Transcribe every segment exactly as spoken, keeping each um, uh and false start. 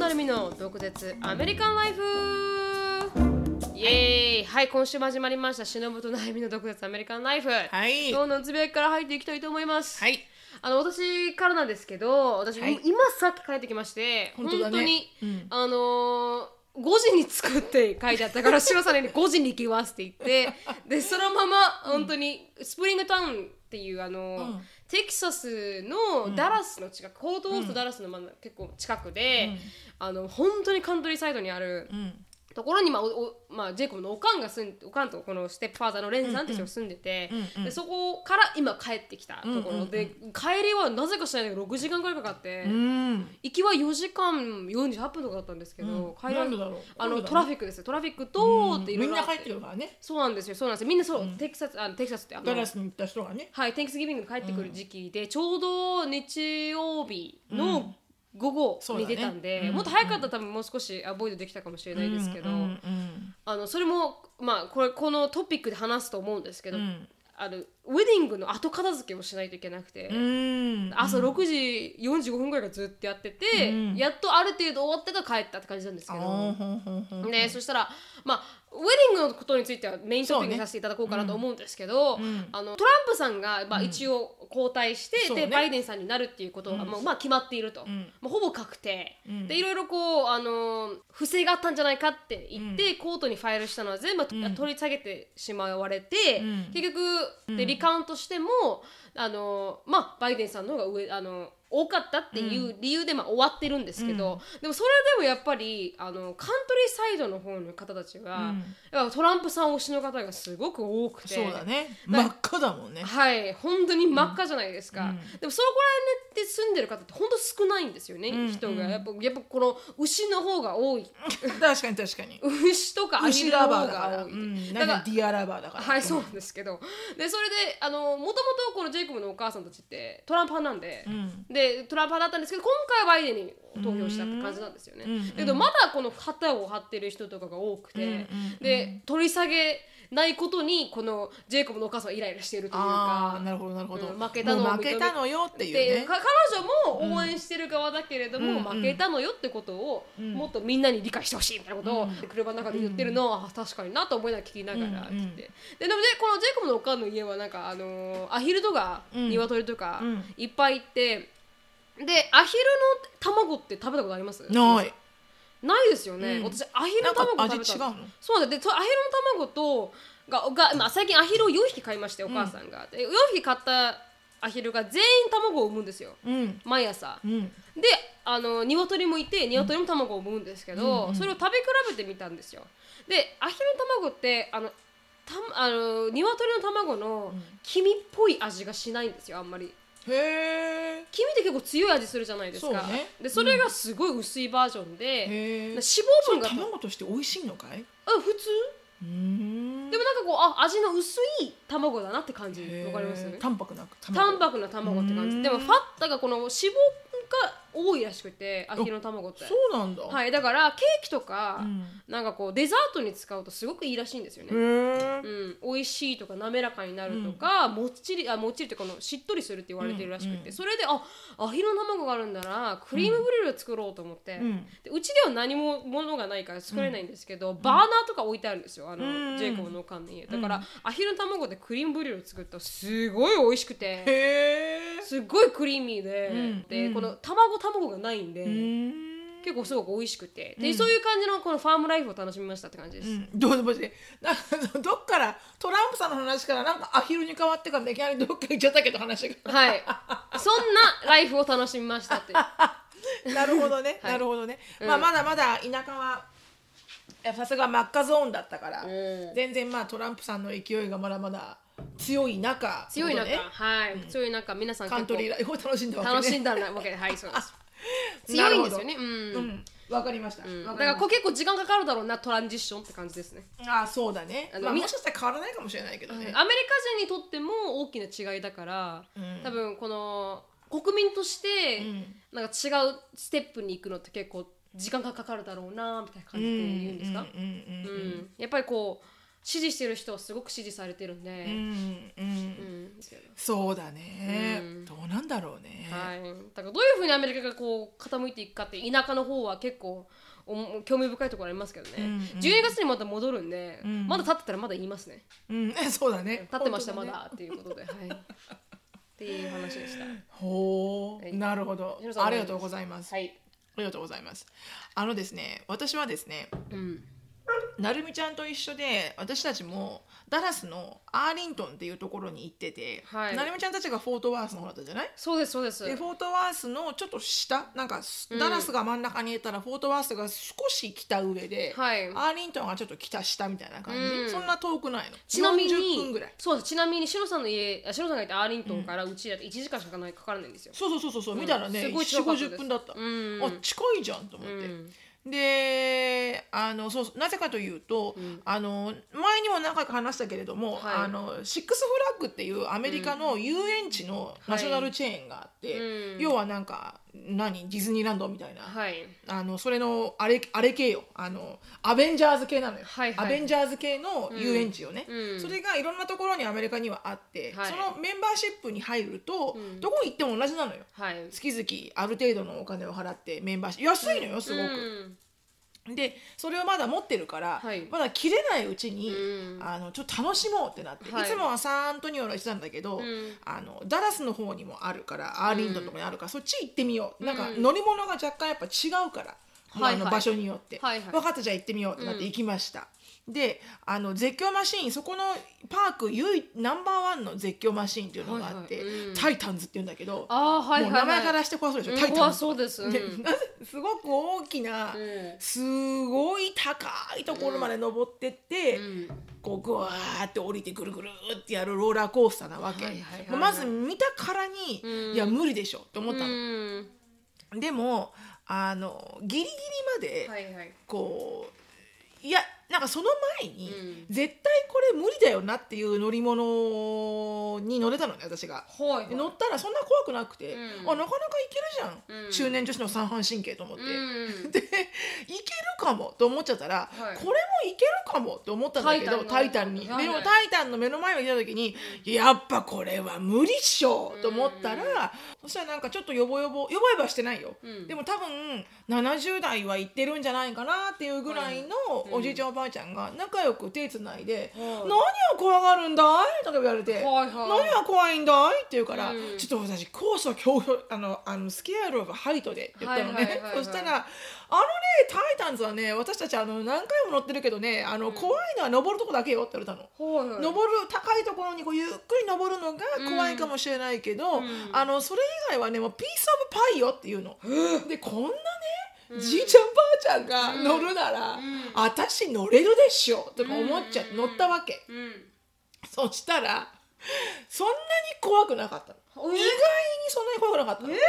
成美の毒舌アメリカンライフイエーイ。はい、今週も始まりました忍と成美の毒舌アメリカンライフ。 はい、 どんどんつぶやきから入っていきたいと思います。 はい、 あの私からなんですけど、私、はい、今さっき帰ってきまして、本当だね、本当に、うん、あのーごじに作って書いてあったからシロさんにごじに行きますって言ってでそのまま本当にスプリングタウンっていうあの、うん、テキサスのダラスの近く、うん、コートウォースとダラスの、ま、結構近くで、うん、あの本当にカントリーサイドにある、うんところに、まあおまあ、ジェイコブのおかんが住んおかんとこのステップファーザーのレンさんって人が住んでて、うんうん、でそこから今帰ってきたところで、うんうん、帰りはなぜかしないけどろくじかんくらいかかって、うん、行きはよじかんよんじゅうはっぷんとかだったんですけど、うん、帰りはあのトラフィックですよ。トラフィックと、うん、っていろいろあって、みんな帰ってくるからね。そうなんですよ、そうなんですよ。みんなそう、うん、テキサスあのテキサスってあのダラスに行った人がね、 はい、テンクスギビングに帰ってくる時期で、うん、ちょうど日曜日の、うん午後に出たんで、ねうん、もっと早かったら多分もう少しアボイドできたかもしれないですけど、うんうんうん、あのそれも、まあ、これこのトピックで話すと思うんですけど、うん、あのウェディングの後片付けをしないといけなくて、うん、朝ろくじよんじゅうごふんぐらいからずっとやってて、うん、やっとある程度終わってから帰ったって感じなんですけど、でそしたらまあウェディングのことについてはメイントピックにさせていただこうかなと思うんですけど、ねうん、あのトランプさんが、まあ、一応交代して、うんでね、バイデンさんになるっていうことはもう、まあ、決まっていると、うんまあ、ほぼ確定、うん、でいろいろこうあの不正があったんじゃないかって言って、うん、コートにファイルしたのは全部、うん、取り下げてしまわれて、うん、結局、うん、でリカウントしてもあの、まあ、バイデンさんの方が上あの多かったっていう理由で、まあ、終わってるんですけど、うん、でもそれでもやっぱりあのカントリーサイドの方の方たちは、うん、やっぱトランプさん推しの方がすごく多くてそうだね真っ赤だもんね。 はい本当に真っ赤じゃないですか、うん、でもそこら辺で住んでる方って本当少ないんですよね、うん、人がやっぱやっぱこの牛の方が多い確かに確かに牛とかアヒルの方が多い、 うん、だからディアラバーだからはいそうなんですけどでそれであのもともとこのジェイコブのお母さんたちってトランプ派なんで、うんでトランプ派だったんですけど今回はバイデンに投票したって感じなんですよね、うんうん、だけどまだこの旗を張ってる人とかが多くて、うんうんうん、で取り下げないことにこのジェイコブのお母さんはイライラしているというかあなるほどなるほど、 うん、負けたのを負けたのよっていうね彼女も応援してる側だけれども、うん、負けたのよってことをもっとみんなに理解してほしいみたいなことを、うん、車の中で言ってるのは、うん、確かになと思いながら聞きながらって言って、うんうん、ででもねこのジェイコブのお母さんの家はなんかあのー、アヒルとか、うん、鶏とか、うん、いっぱいいてでアヒルの卵って食べたことあります？ ないないですよね、うん、私アヒルの卵食べた味違うの？ そうだでアヒルの卵とがが、まあ、最近アヒルをよんひき飼いましてお母さんが、うん、でよんひき飼ったアヒルが全員卵を産むんですよ、うん、毎朝、うん、であの鶏もいて鶏も卵を産むんですけど、うん、それを食べ比べてみたんですよ。でアヒルの卵ってあのたあの鶏の卵の黄身っぽい味がしないんですよあんまり。 へ黄身って結構強い味するじゃないですか。そう、ね、でそれがすごい薄いバージョンで、うん、脂肪分が卵として美味しいのかい？ あ普通うーんでもなんかこうあ味の薄い卵だなって感じ。わかります？ 淡白な卵淡白な卵って感じ。でもファッタがこの脂肪が多いらしくてアヒルの卵ってそうなんだ。 はいだからケーキとか、うん、なんかこうデザートに使うとすごくいいらしいんですよね。うん、美味しいとか滑らかになるとか、うん、もっちりあもっちりってこのしっとりするって言われてるらしくて、うん、それであアヒルの卵があるんだなクリームブリュレを作ろうと思って、うん、でうちでは何もものがないから作れないんですけど、うん、バーナーとか置いてあるんですよあの、うん、ジェイコブのおかんの家だから、うん、アヒルの卵でクリームブリュレを作ったらすごい美味しくてへすごいクリーミーで、うん、で、うん、この卵卵がないんで結構すごく美味しくてで、うん、そういう感じのこのファームライフを楽しみましたって感じです、うん、 どうでもしてなんかどっからトランプさんの話からなんかアヒルに変わってからいきなりどっか行っちゃったけど話がはいそんなライフを楽しみましたってなるほどね、はい、なるほどね、まあ、 うん、 まだまだ田舎はさすが真っ赤ゾーンだったから、うん、全然まあトランプさんの勢いがまだまだ強い中強い中、ね、はい、うん、強い中皆さんカントリーライフを楽しんだわけね楽しんだわけではいそうです強いんですよねうん、 うん、分かりました、うん、 だからこう結構時間かかるだろうなトランジッションって感じですね。 ああそうだね、まあ、もしかしたら変わらないかもしれないけどね、 うん、アメリカ人にとっても大きな違いだから、うん、多分この国民としてなんか違うステップに行くのって結構時間がかかるだろうなみたいな感じで言うんですか。やっぱりこう支持してる人はすごく支持されてるんで、うんうんうん、そうだね、うん、どううなんだろうね、 はい、だからどういうふうにアメリカがこう傾いていくかって田舎の方は結構お興味深いところありますけどね、うんうん、じゅうにがつにまた戻るんで、うん、まだ立ってたらまだ言いますね、 うん、そうだね、 立ってました、ね、まだっていうことで、はい、っていう話でした。 ほう、はい、なるほど、ありがとうございます、 はい、 ありがとうございます。あのですね、私はですね、うん、なるみちゃんと一緒で私たちもダラスのアーリントンっていうところに行ってて、はい、なるみちゃんたちがフォートワースの方だったじゃない？ そうですそうです。 でフォートワースのちょっと下なんか、うん、ダラスが真ん中にいたらフォートワースが少し北上で、はい、アーリントンがちょっと北下みたいな感じ、うん、そんな遠くないの。 ちなみによんじゅっぷんぐらい。 そうです。ちなみにシロさんの家、シロさんがいたアーリントンからうちだといちじかんしかかないかからないんですよ。 そうそうそうそう、うん、見たらねよんじゅうごじゅっぷんだった、うん、あ近いじゃんと思って、うんであのそうなぜかというと、うん、あの前にも何回か話したけれども、はい、あのシックスフラッグっていうアメリカの遊園地のナショナルチェーンがあって、はい、要はなんか何ディズニーランドみたいな、はい、あのそれのあれあれ系よあのアベンジャーズ系なのよ、はいはい、アベンジャーズ系の遊園地よね、うん、それがいろんなところにアメリカにはあって、はい、そのメンバーシップに入ると、うん、どこ行っても同じなのよ、はい、月々ある程度のお金を払ってメンバーシップ安いのよすごく、うんでそれをまだ持ってるから、はい、まだ切れないうちに、うん、あのちょっと楽しもうってなって、はい、いつもはサンアントニオの人なんだけど、うん、あのダラスの方にもあるからアーリントンのところにあるから、うん、そっち行ってみよう、うん、なんか乗り物が若干やっぱ違うから、うん、あの場所によって、はいはい、分かったじゃあ行ってみようってなって行きました、うんであの絶叫マシーンそこのパーク唯ナンバーワンの絶叫マシーンっていうのがあって、はいはいうん、タイタンズっていうんだけどあ、はいはいはい、もう名前からして怖そうでしょ、うん、タイタンズ怖そうです、うん、 ですごく大きな、うん、すごい高いところまで登ってって、うん、こうグワーって降りてぐるぐるってやるローラーコースターなわけ、はいはいはいはい、まず見たからに、うん、いや無理でしょって思ったの、うん、でもあのギリギリまで、はいはい、こういやなんかその前に、うん、絶対これ無理だよなっていう乗り物に乗れたのね私が、はいはい、乗ったらそんな怖くなくて、うん、あなかなかいけるじゃん、うん、中年女子の三半神経と思って、うん、でいけるかもと思っちゃったら、はい、これもいけるかもと思ったんだけどタイタンに、はいはい、でもタイタンの目の前に来た時に、うん、やっぱこれは無理っしょと思ったら、うん、そしたらなんかちょっとヨボヨボヨボヨボはしてないよ、うん、でも多分ななじゅう代はいってるんじゃないかなっていうぐらいのおじいちゃんおばあちゃんが仲良く手つないで、はい、何を怖がるんだいとか言われて、はいはい、何が怖いんだいって言うから、うん、ちょっと私コースは恐怖あのあのスケアローがハイトでって言ったのね、はいはいはいはい、そしたらあのねタイタンズはね私たちあの何回も乗ってるけどねあの、うん、怖いのは登るとこだけよって言われたの、はいはい、登る高いところにこうゆっくり登るのが怖いかもしれないけど、うん、あのそれ以外はねもうピースオブパイよっていうの、うん、でこんなねうん、じいちゃんばあちゃんが乗るなら、うん、私乗れるでしょとか思っちゃって乗ったわけ、うん、そしたらそんなに怖くなかったの、意外にそんなに怖くなかったの、うん、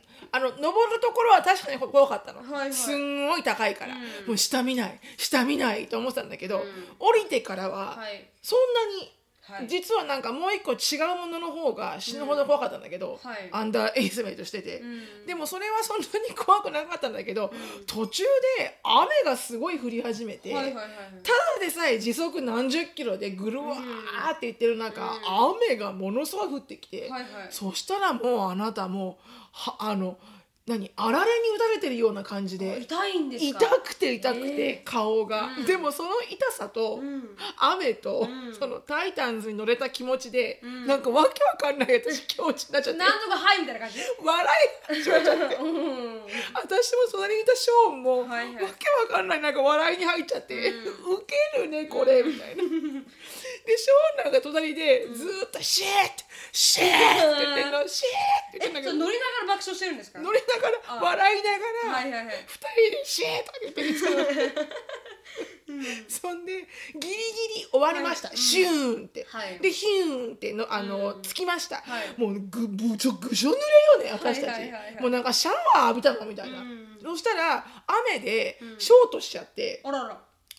あの登るところは確かに怖かったの、はいはい、すんごい高いから、うん、もう下見ない下見ないと思ってたんだけど、うん、降りてからは、はい、そんなにはい、実はなんかもう一個違うものの方が死ぬほど怖かったんだけど、うんはい、アンダーエイスメイトしてて、うん、でもそれはそんなに怖くなかったんだけど、うん、途中で雨がすごい降り始めて、はいはいはいはい、ただでさえ時速何十キロでぐるわーって言ってる中、うん、雨がものすごい降ってきて、はいはい、そしたらもうあなたもうはあの何あられに打たれてるような感じで痛いんですか？ 痛くて痛くて、えー、顔が、うん、でもその痛さと、うん、雨と、うん、そのタイタンズに乗れた気持ちで、うん、なんかわけわかんない私気持ちになっちゃって何度かはいみたいな感じ笑い始めちゃって、うん、私も隣にいたショーンも、はいはい、わけわかんないなんか笑いに入っちゃって、うん、ウケるねこれみたいなでショーンなんか隣でずーっとシェーッシェーって言ってんのシェーって言ってんだけど乗りながら爆笑してるんですか？ 乗りながら笑いながら、はいはいはい、ふたりでシェーとか言ってるんですけど、うん、そんでギリギリ終わりました、はい、シューンって、はい、でヒューンってのあの、うん、つきました、はい、もうぐぶちょぐしょ濡れよね私たち、はいはいはいはい、もうなんかシャワー浴びたのみたいな、うん、そしたら雨でショートしちゃって、うん、あらら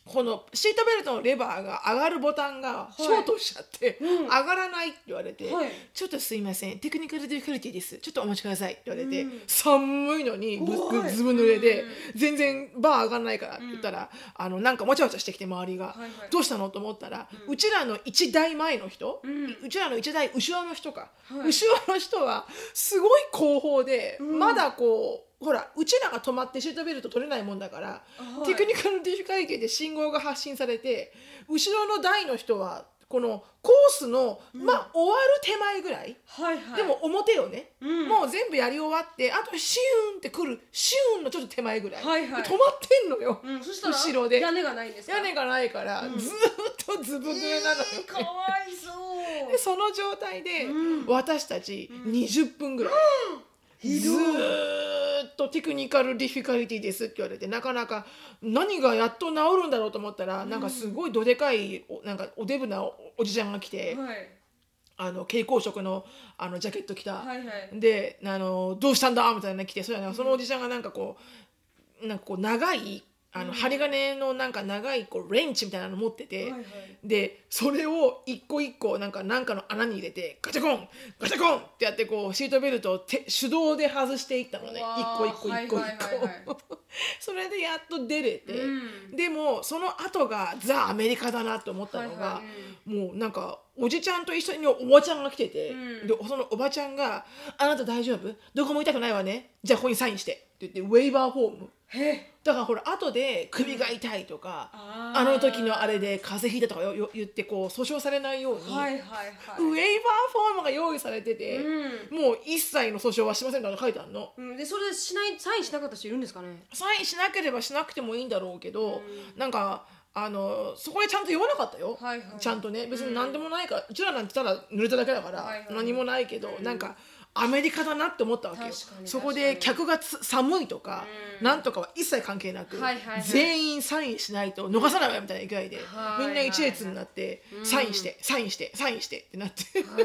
このシートベルトのレバーが上がるボタンがショートしちゃって、はい、うん、上がらないって言われて、はい、ちょっとすいませんテクニカルディフィカルティですちょっとお待ちくださいって言われて、うん、寒いのにずぶ濡れで、うん、全然バー上がらないからって言ったら、うん、あのなんかもちゃもちゃしてきて周りが、はいはい、どうしたのと思ったら、うん、うちらの一台前の人、うん、うちらの一台後ろの人か、はい、後ろの人はすごい後方で、うん、まだこうほらうちらが止まってシートベルト取れないもんだから、はい、テクニカルディフィカルティで信号が発信されて後ろの台の人はこのコースの、うん、まあ終わる手前ぐらい、はいはい、でも表をね、うん、もう全部やり終わってあとシューンってくるシューンのちょっと手前ぐらい、はいはい、止まってんのよ、うん、そしたら後ろで屋根がないんですか？ 屋根がないから、うん、ずっとずぶ濡れなのよ、 えー、かわいそうでその状態で、うん、私たちにじゅっぷんぐらい、うん、ずーっとテクニカルディフィカルティですって言われてなかなか何がやっと治るんだろうと思ったら、うん、なんかすごいどでかいなんかおデブな お, おじちゃんが来て、はい、あの蛍光色 の, あのジャケット着た、はいはい、であのどうしたんだみたいなの来てそれは、ね、そのおじちゃんがなんかこうなんかこう長いあの針金のなんか長いこうレンチみたいなの持ってて、はいはい、でそれを一個一個なんかなんかの穴に入れてガチャコンガチャコンってやってこうシートベルトを手手動で外していったのね一個一個一個一個それでやっと出れて、うん、でもその後がザ・アメリカだなと思ったのが、はいはい、もうなんかおじちゃんと一緒におばちゃんが来てて、うん、でそのおばちゃんがあなた大丈夫どこも痛くないわねじゃあここにサインしてって言ってウェイバーフォームだからほら後で首が痛いとか、うん、あ, あの時のあれで風邪ひいたとかよよ言ってこう訴訟されないように、はいはいはい、ウェイバーフォームが用意されてて、うん、もう一切の訴訟はしませんから書いてあるの、 うん、でそれでしないサインしなかった人いるんですかね。 サインしなければしなくてもいいんだろうけど、うん、なんかあのそこでちゃんと読まなかったよ、はいはい、ちゃんとね別に何でもないから、うん、うちらなんてただ濡れただけだから、はいはい、何もないけど、うん、なんかアメリカだなって思ったわけよ。そこで客が寒いとか、うん、なんとかは一切関係なく、はいはいはい、全員サインしないと逃さないわみたいな勢いで、はいはいはい、みんな一列になって、うん、サインしてサインしてサインしてってなって、はい、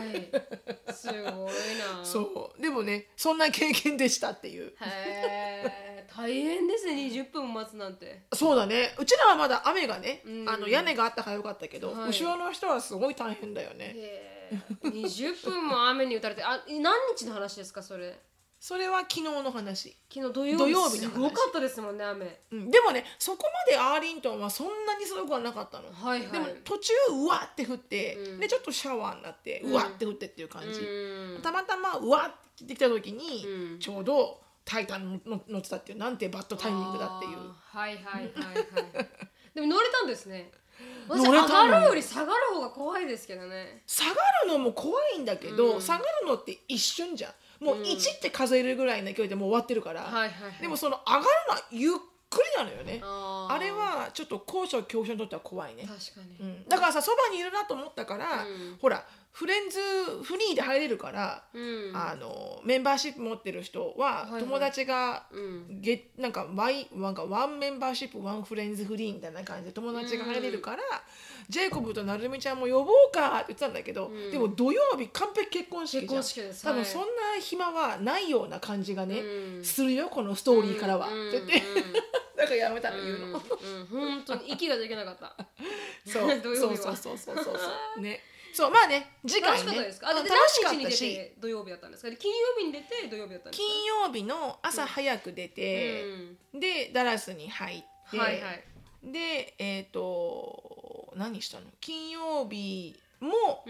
すごいな。そうでもねそんな経験でしたっていう。 へ大変ですねにじゅっぷんも待つなんて。 そうだねうちらはまだ雨がね、うん、あの屋根があったからよかったけど、はい、後ろの人はすごい大変だよね。へにじゅっぷんも雨に打たれてあ何日の話ですかそれ。 それは昨日の話。 昨日土曜日、土曜日の話すごかったですもんね雨、 うん、でもねそこまでアーリントンはそんなにすごくはなかったの、はいはい、でも途中うわって降って、うん、でちょっとシャワーになって、うん、うわって降ってっていう感じ、うん、たまたまうわってできた時に、うん、ちょうどタイタンの乗ってたっていうなんてバッドタイミングだっていう。 はいはいはいはいでも乗れたんですね。私上がるより下がる方が怖いですけどね。 下がるのも怖いんだけど、うん、下がるのって一瞬じゃん。もういちって数えるぐらいの勢いでもう終わってるから、うんはいはいはい、でもその上がるのはゆっくりなのよね。 あ, あれはちょっと高所恐怖症にとっては怖いね。確かに、うん、だからさそばにいるなと思ったから、うん、ほらフレンズフリーで入れるから、うん、あのメンバーシップ持ってる人は、はいはい、友達が、うん、ゲなんかワイなんかワンメンバーシップワンフレンズフリーみたいな感じで友達が入れるから、うん、ジェイコブとなるみちゃんも呼ぼうかって言ってたんだけど、うん、でも土曜日完璧結婚式じゃん。結婚式です、多分そんな暇はないような感じがね、うん、するよこのストーリーからは、うん、って言って、うん、だからやめたの言うの、うんうん、 本当に息ができなかったそう土曜日はそうそうそうそうそうねそうまあね次回ね楽しかったですか。あ楽しかったし土曜日だったんですか。金曜日に出て土曜日だったんですか。 金曜日の朝早く出て、うん、でダラスに入って、はいはい、でえっ、ー、と何したの金曜日も、うん、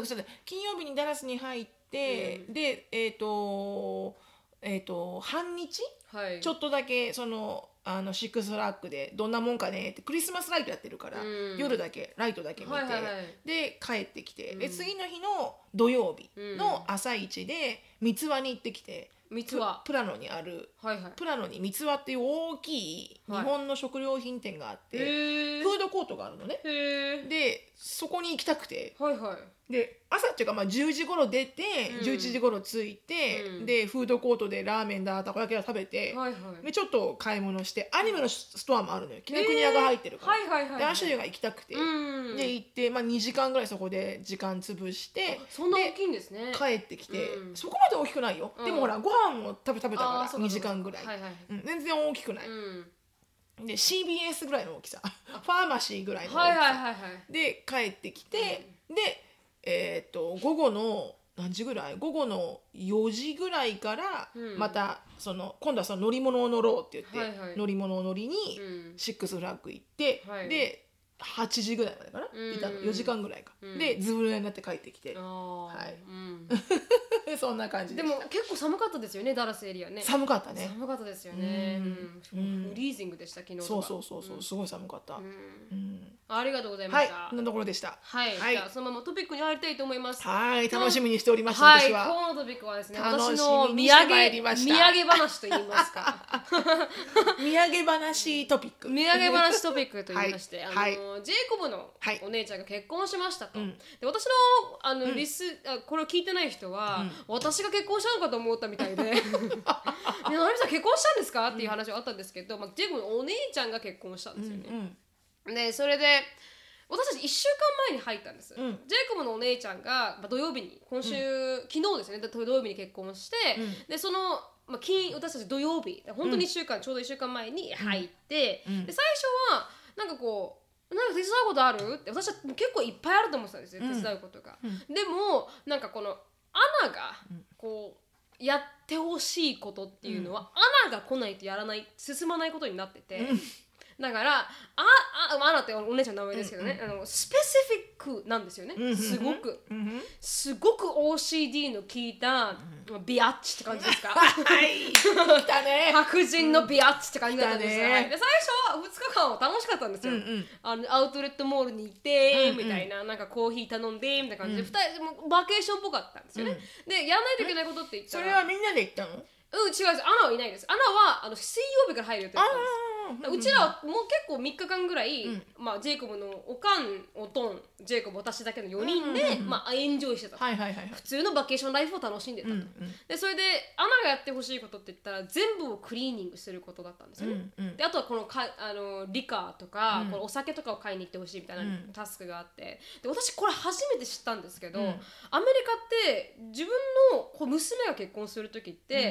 そうだ金曜日にダラスに入って、うん、でえっ、ー、とえっ、ー、と半日、はい、ちょっとだけそのあのシックスフラッグでどんなもんかねってクリスマスライトやってるから、うん、夜だけライトだけ見て、はいはいはい、で帰ってきて、うん、で次の日の土曜日の朝一で三つ輪に行ってきて、三つ輪プラノにある、はいはい、プラノに三つ輪っていう大きい日本の食料品店があって、はい、フードコートがあるのね。でそこに行きたくて、はいはい、で朝っていうかまあじゅうじ頃出て、うん、じゅういちじ頃着いて、うん、でフードコートでラーメンだたこ焼きだ食べて、はいはい、でちょっと買い物してアニメのストアもあるのよ。紀ノ国屋が入ってるから、はいはいはいはい、でアシュリーが行きたくて、うん、で行って、まあ、にじかんぐらいそこで時間潰してそんな大きいんですね。 帰ってきて、うん、そこまで大きくないよ、うん、でもほらご飯も食べ食べたからにじかんぐらい、はいはい、うん、全然大きくない、うんで シービーエス ぐらいの大きさファーマシーぐらいの大きさ、 はいはいはいはい、 で帰ってきて、うん、で、えー、と午後の何時ぐらい午後のよじぐらいからまたその今度はその乗り物を乗ろうって言って、はいはい、乗り物を乗りにシックスフラッグ行って、うん、ではちじぐらいまでかな、うん、いたのよじかんぐらいか、うん、でずぶ濡れになって帰ってきて、はい、うん、そんな感じでした。 でも結構寒かったですよね、ダラスエリアね。 寒かったね。 寒かったですよね、うんうん、フリージングでした昨日とか。 そうそうそうそう、すごい寒かった、うんうん、 ありがとうございました。 はい、こんなところでした。 はい、はい、じゃあそのままトピックに入りたいと思います。 はい、楽しみにしております、 はい、 私は。 今日のトピックはですね、私の土産土産話と言いますか土産話トピック土産話トピックと言いまして、はい、あの、 はい、 ジェイコブのお姉ちゃんが結婚しましたと、うん、で私の、あの、うん、リスあこれを聞いてない人は、うん、私が結婚したのかと思ったみたいでで、ななみさん結婚したんですかっていう話はあったんですけど、まあ、ジェイコブのお姉ちゃんが結婚したんですよね、うんうん、でそれで私たちいっしゅうかんまえに入ったんです、うん、ジェイコブのお姉ちゃんが、まあ、土曜日に今週、うん、昨日ですね、土曜日に結婚して、うん、でその、まあ、金私たち土曜日本当にいっしゅうかん、うん、ちょうどいっしゅうかんまえに入って、うん、で最初はなんかこうなんか手伝うことあるって私は結構いっぱいあると思ってたんですよ、うん、手伝うことが、うん、でもなんかこのアナがこうやってほしいことっていうのは、うん、アナが来ないとやらない進まないことになってて、うんだからああアナってお姉ちゃんの名前ですけどね、うんうん、あのスペシフィックなんですよね、うん、すごく、うん、すごく オーシーディー の効いた、うん、ビアッチって感じですかはい来たね白人のビアッチって感じだったんですよ、ね、で最初はふつかかんは楽しかったんですよ、うんうん、あのアウトレットモールに行って、うんうん、みたいななんかコーヒー頼んでみたいな感じで、うん、ふたりもバケーションっぽかったんですよね、うん、でやらないといけないことって言ったらそれはみんなで行ったの？ うん、違うです。アナはいないです。アナはあの水曜日から入る予定だったんです。うちらはもう結構みっかかんぐらい、うん、まあ、ジェイコブのおかん、おとん、ジェイコブ私だけのよにんで、うんうんうん、まあ、エンジョイしてた、はいはいはいはい、普通のバケーションライフを楽しんでたと、うんうん、でそれでアナがやってほしいことって言ったら全部をクリーニングすることだったんですよね、うんうん、であとはこのかあのリカーとか、うん、このお酒とかを買いに行ってほしいみたいなタスクがあって、で私これ初めて知ったんですけど、うん、アメリカって自分のこう娘が結婚する時って、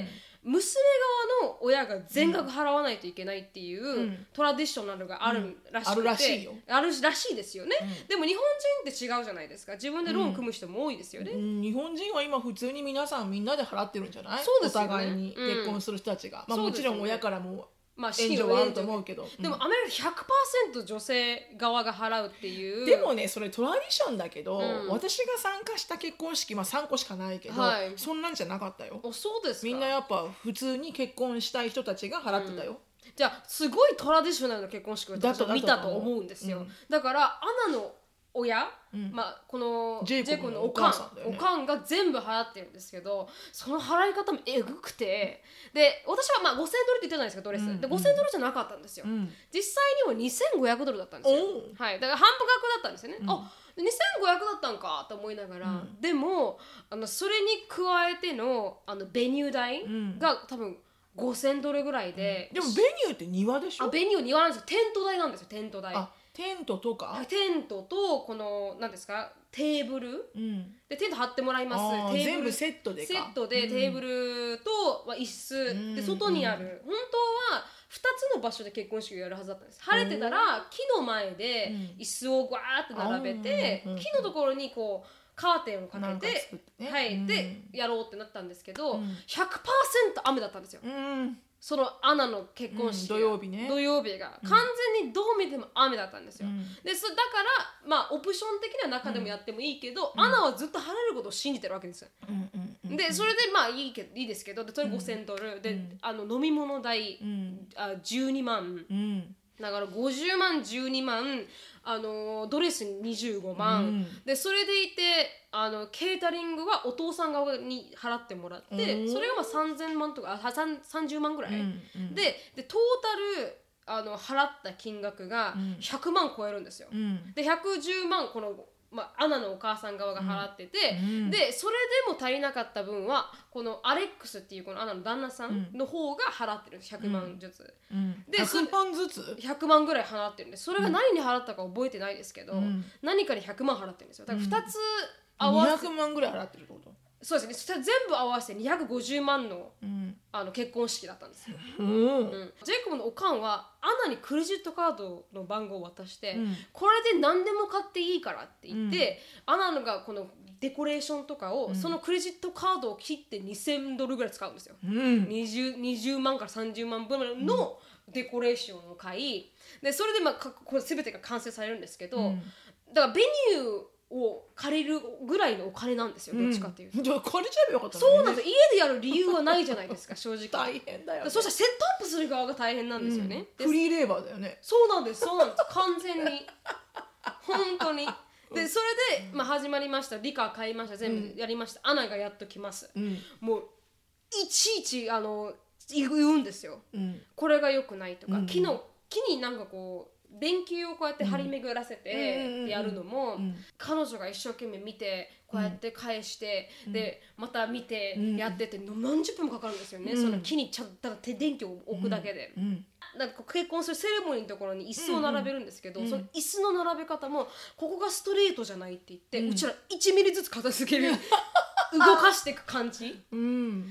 うん、娘側の親が全額払わないといけないっていう、うん、トラディショナルがあるらしくて、うん、あるらしいよ。あるらしいですよね、うん、でも日本人って違うじゃないですか。自分でローン組む人も多いですよね、 うん、日本人は今普通に皆さんみんなで払ってるんじゃない？そうですよね、お互いに結婚する人たちが、うんまあ、もちろん親からもまあ、援助はあると思うけど、 でもアメリカひゃくパーセント女性側が払うっていう。 でもねそれトラディションだけど、うん、私が参加した結婚式、まあ、さんこしかないけど、はい、そんなんじゃなかったよ。 あ、そうですか。 みんなやっぱ普通に結婚したい人たちが払ってたよ、うん、 じゃあすごいトラディショナルな結婚式を私は見たと思うんですよ、うん、だからアナの親、うん、まあ、このジェイコブのおかん、おかんが全部払ってるんですけど、その払い方もえぐくて、で私はまあごせんドルって言ってたじゃないですかドレス、うん、でごせんドルじゃなかったんですよ、うん、実際にはにせんごひゃくドルだったんですよ、はい、だから半分額だったんですよね、うん、あにせんごひゃくだったんかと思いながら、うん、でもあのそれに加えてのあのベニュー代が多分ごせんドルぐらいで、 うん、でもベニューって庭でしょ？ あ、ベニュー庭なんですよ。テント代なんですよ。テント代。 あ、テントとか？ テントとこの何ですかテーブル、うん、でテント張ってもらいます。テーブル全部セットでか。 セットでテーブルと、まあ、椅子、うん、で外にある、うん、本当はふたつの場所で結婚式をやるはずだったんです。晴れてたら木の前で椅子をガーって並べて、うん、木のところにこうカーテンをかけて、ね、はい、うん、でやろうってなったんですけど、うん、ひゃくパーセント 雨だったんですよ、うん、そのアナの結婚式、 うん、土曜日ね、 土曜日が完全にどう見ても雨だったんですよ、うん、でそだからまあオプション的には中でもやってもいいけど、うん、アナはずっと晴れることを信じてるわけですよ、うんうん、でそれでまあいいけどいいですけど、でそれごせんドル、うん、であの飲み物代、うん、あじゅうにまん、うん、だからごじゅうまんじゅうにまん、あのドレスににじゅうごまん、うん、でそれでいてあのケータリングはお父さん側に払ってもらって、うん、それがまあさんぜんまんとかあさんじゅうまんぐらい、うんうん、で, でトータルあの払った金額がひゃくまん超えるんですよ、うん、でひゃくじゅうまんこのまあ、アナのお母さん側が払ってて、うん、でそれでも足りなかった分はこのアレックスっていうこのアナの旦那さんの方が払ってるんです、ひゃくまんずつ、うん、でひゃくまんずつひゃくまんぐらい払ってるんで、それが何に払ったか覚えてないですけど、うん、何かにひゃくまん払ってるんですよ。だからふたつ合わせにひゃくまんぐらい払ってるってこと？ そうですね、そしたら全部合わせてにひゃくごじゅうまんの、うん、あの結婚式だったんですよ、うんうん、ジェイコブのおかんはアナにクレジットカードの番号を渡して、うん、これで何でも買っていいからって言って、うん、アナがこのデコレーションとかを、うん、そのクレジットカードを切ってにせんドルぐらい使うんですよ、うん、20, 20万からさんじゅうまん分のデコレーションを買いで、それで、まあ、これ全てが完成されるんですけど、うん、だからベニューを借りるぐらいのお金なんですよ、どっちかっていうと、うん、 じゃあ借りちゃえばよかったのね。そうなんです、家でやる理由はないじゃないですか正直大変だよ、ね、 そしたらセットアップする側が大変なんですよね、 うん、フリーレーバーだよね。 そうなんですそうなんです完全に本当にでそれで、まあ、始まりました、リカ買いました、全部やりました、うん、アナがやっと来ます、うん、もういちいちあの言うんですよ、うん、これが良くないとか、うん、木の木になんかこう電球をこうやって張り巡らせてやるのも、うん、彼女が一生懸命見てこうやって返して、うん、でまた見てやってて、うん、何十分もかかるんですよね、うん、その木にちゃんと手電球を置くだけで、うん、なんか結婚するセレモニーのところに椅子を並べるんですけど、うん、その椅子の並べ方もここがストレートじゃないって言って、うん、うちらいちミリずつ片付ける動かしていく感じ、 うん、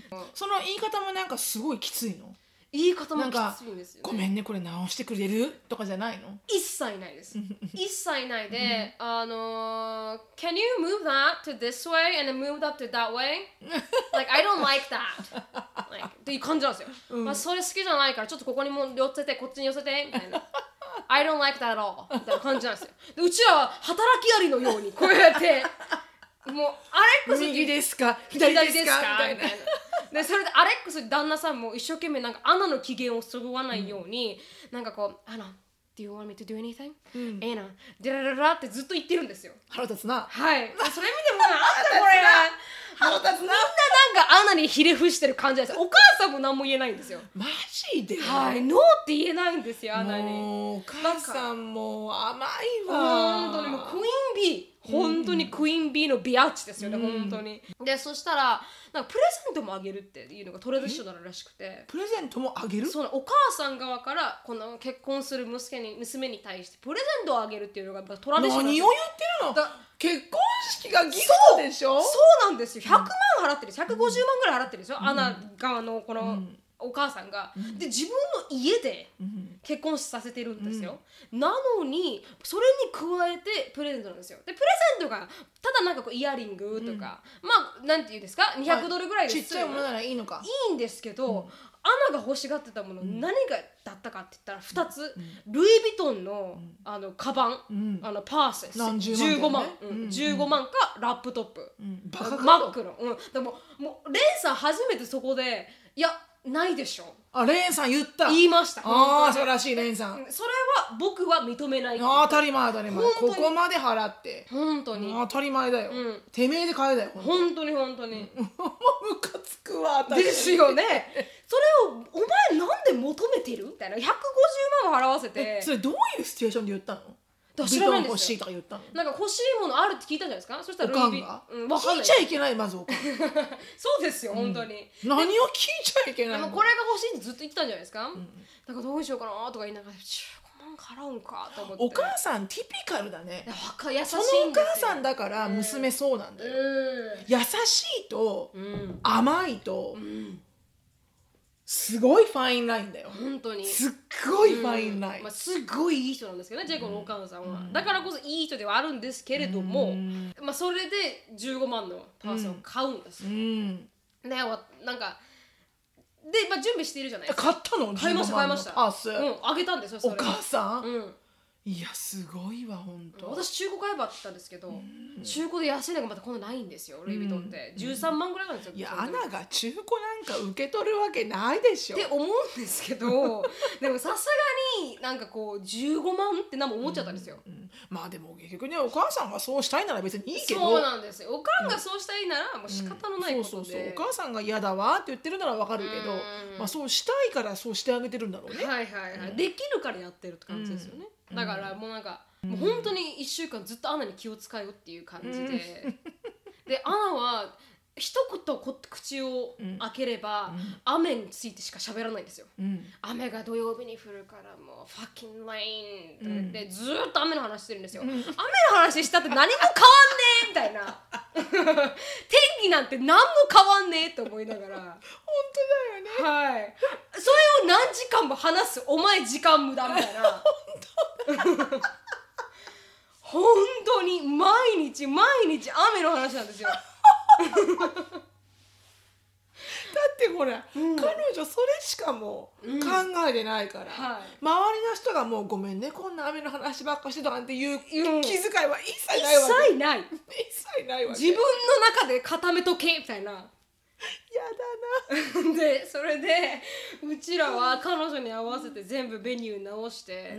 その言い方もなんかすごいきついの？ 言い方もきついんですよね。 ごめんねこれ直してくれるとかじゃないの？ 一切ないです一切ないで、あの Can you move that to this way and then move that to that way? Like I don't like that like っていう感じなんですよ、うんまあ、それ好きじゃないからちょっとここにも寄せてこっちに寄せてみたいなI don't like that at all みたいな感じなんですよ。でうちらは働きアリのようにこうやってもうアレックス右ですか左ですかみたいなでそれでアレックス旦那さんも一生懸命なんかアナの機嫌をそぐわないように、うん、なんかこうアナ Do you want me to do anything?、うん、アナデラララってずっと言ってるんですよ。 腹立つな。 はいそれ見てもなんだこれ腹立つな。 みんななんかアナにひれ伏してる感じなんですよ。お母さんも何も言えないんですよ。 マジで？ はいノーって言えないんですよアナに。 もうお母さんも甘いわ。 本当にもうクイーンビー本当にクイーンビーのビアッチですよね、うん、本当に。でそしたらなんかプレゼントもあげるっていうのがトレディショナルらしくて。 プレゼントもあげる？ そうお母さん側からこの結婚する娘に娘に対してプレゼントをあげるっていうのがトラディショナル。 何を言ってるの？だ結婚式がギフトでしょ？ そうなんですよ。ひゃくまん払ってるんです。ひゃくごじゅうまんぐらい払ってるんですよ、うん、アナ側のこの、うんお母さんが、うん、で自分の家で結婚させてるんですよ、うん、なのにそれに加えてプレゼントなんですよ。でプレゼントがただなんかこうイヤリングとか、うん、まあなんていうんですかにひゃくドルぐらいです、 はい、ちっちゃいものならいいのかいいんですけど、うん、アナが欲しがってたもの、うん、何がだったかって言ったらふたつ、うん、ルイ・ヴィトンの、うん、あのカバン、うん、あのパーセスじゅうごまん、うんうん、じゅうごまんかラップトップ、うん、バカマックの、うん、でももうレンさん初めてそこでいやないでしょ。 あレンさん言った言いました。 ああ素晴らしいレンさん。 それは僕は認めない。 あ当たり前当たり前。ここまで払って本当に当たり前だよ、うん、てめえで買えだよ本当に本当にムカつくわ私ですよね。それをお前なんで求めてるみたいなひゃくごじゅうまんも払わせて。 それどういうシチュエーションで言ったの？ だ知らないんですよ。 欲しいとか言ったの？ なんか欲しいものあるって聞いたじゃないですか。そしたらルイビ、 うん、分かんない。聞いちゃいけないまずおかんそうですよ、うん、本当に何を聞いちゃいけないの？ これが欲しいってずっと言ってたんじゃないですか、うん、だからどうしようかなとか言いながらじゅうごまん払うんかと思って。 お母さんティピカルだね。 優しいんですよ。 そのお母さんだから娘そうなんだよ、うん、優しいと、うん、甘いと、うんすごいファインラインだよ本当に。 すっごいファインライン、 うんまあ、すっごいいい人なんですけどね、ジェイコのお母さんは、うん、だからこそいい人ではあるんですけれども、うんまあ、それでじゅうごまんのパーソンを買うんですよ、うん、ねなんかで、まあ、準備しているじゃないですか。 買ったの？ 買いました買いましたパース、 うん、あげたんですよそれ。 お母さん、 うんいやすごいわ本当。 私中古買えばって言ったんですけど、うん、中古で安いのがまた今度ないんですよルイ・ヴィトンって、うん、じゅうさんまんぐらいなんですよ。 いやアナが中古なんか受け取るわけないでしょって思うんですけどでもさすがになんかこうじゅうごまんって何も思っちゃったんですよ、 うんうん、まあでも結局ねお母さんがそうしたいなら別にいいけど。 そうなんですよ。お母がそうしたいならもう仕方のないことで、うん、そうそうそうお母さんが嫌だわって言ってるならわかるけど、まあ、そうしたいからそうしてあげてるんだろうね。 はいはいはい、うん、できるからやってるって感じですよね、うん、だからもうなんかもう本当にいっしゅうかんずっとアナに気を使うっていう感じで、うん、でアナは一言こ口を開ければ、うん、雨についてしか喋らないんですよ、うん、雨が土曜日に降るからもうファッキンレインって言って、うん、ずっと雨の話してるんですよ、うん、雨の話したって何も変わんねえみたいな天気なんて何も変わんねえと思いながら本当だよね。 はいそれを何時間も話すお前時間無駄みたいな本当に毎日毎日雨の話なんですよだってほら、うん、彼女それしかもう考えてないから、うんはい、周りの人がもうごめんねこんな雨の話ばっかしてとかっていう、うん、気遣いは一切ないわけ。 一切ない一切ないわけ。 自分の中で固めとけみたいなやだなでそれでうちらは彼女に合わせて全部メニュー直して、うん、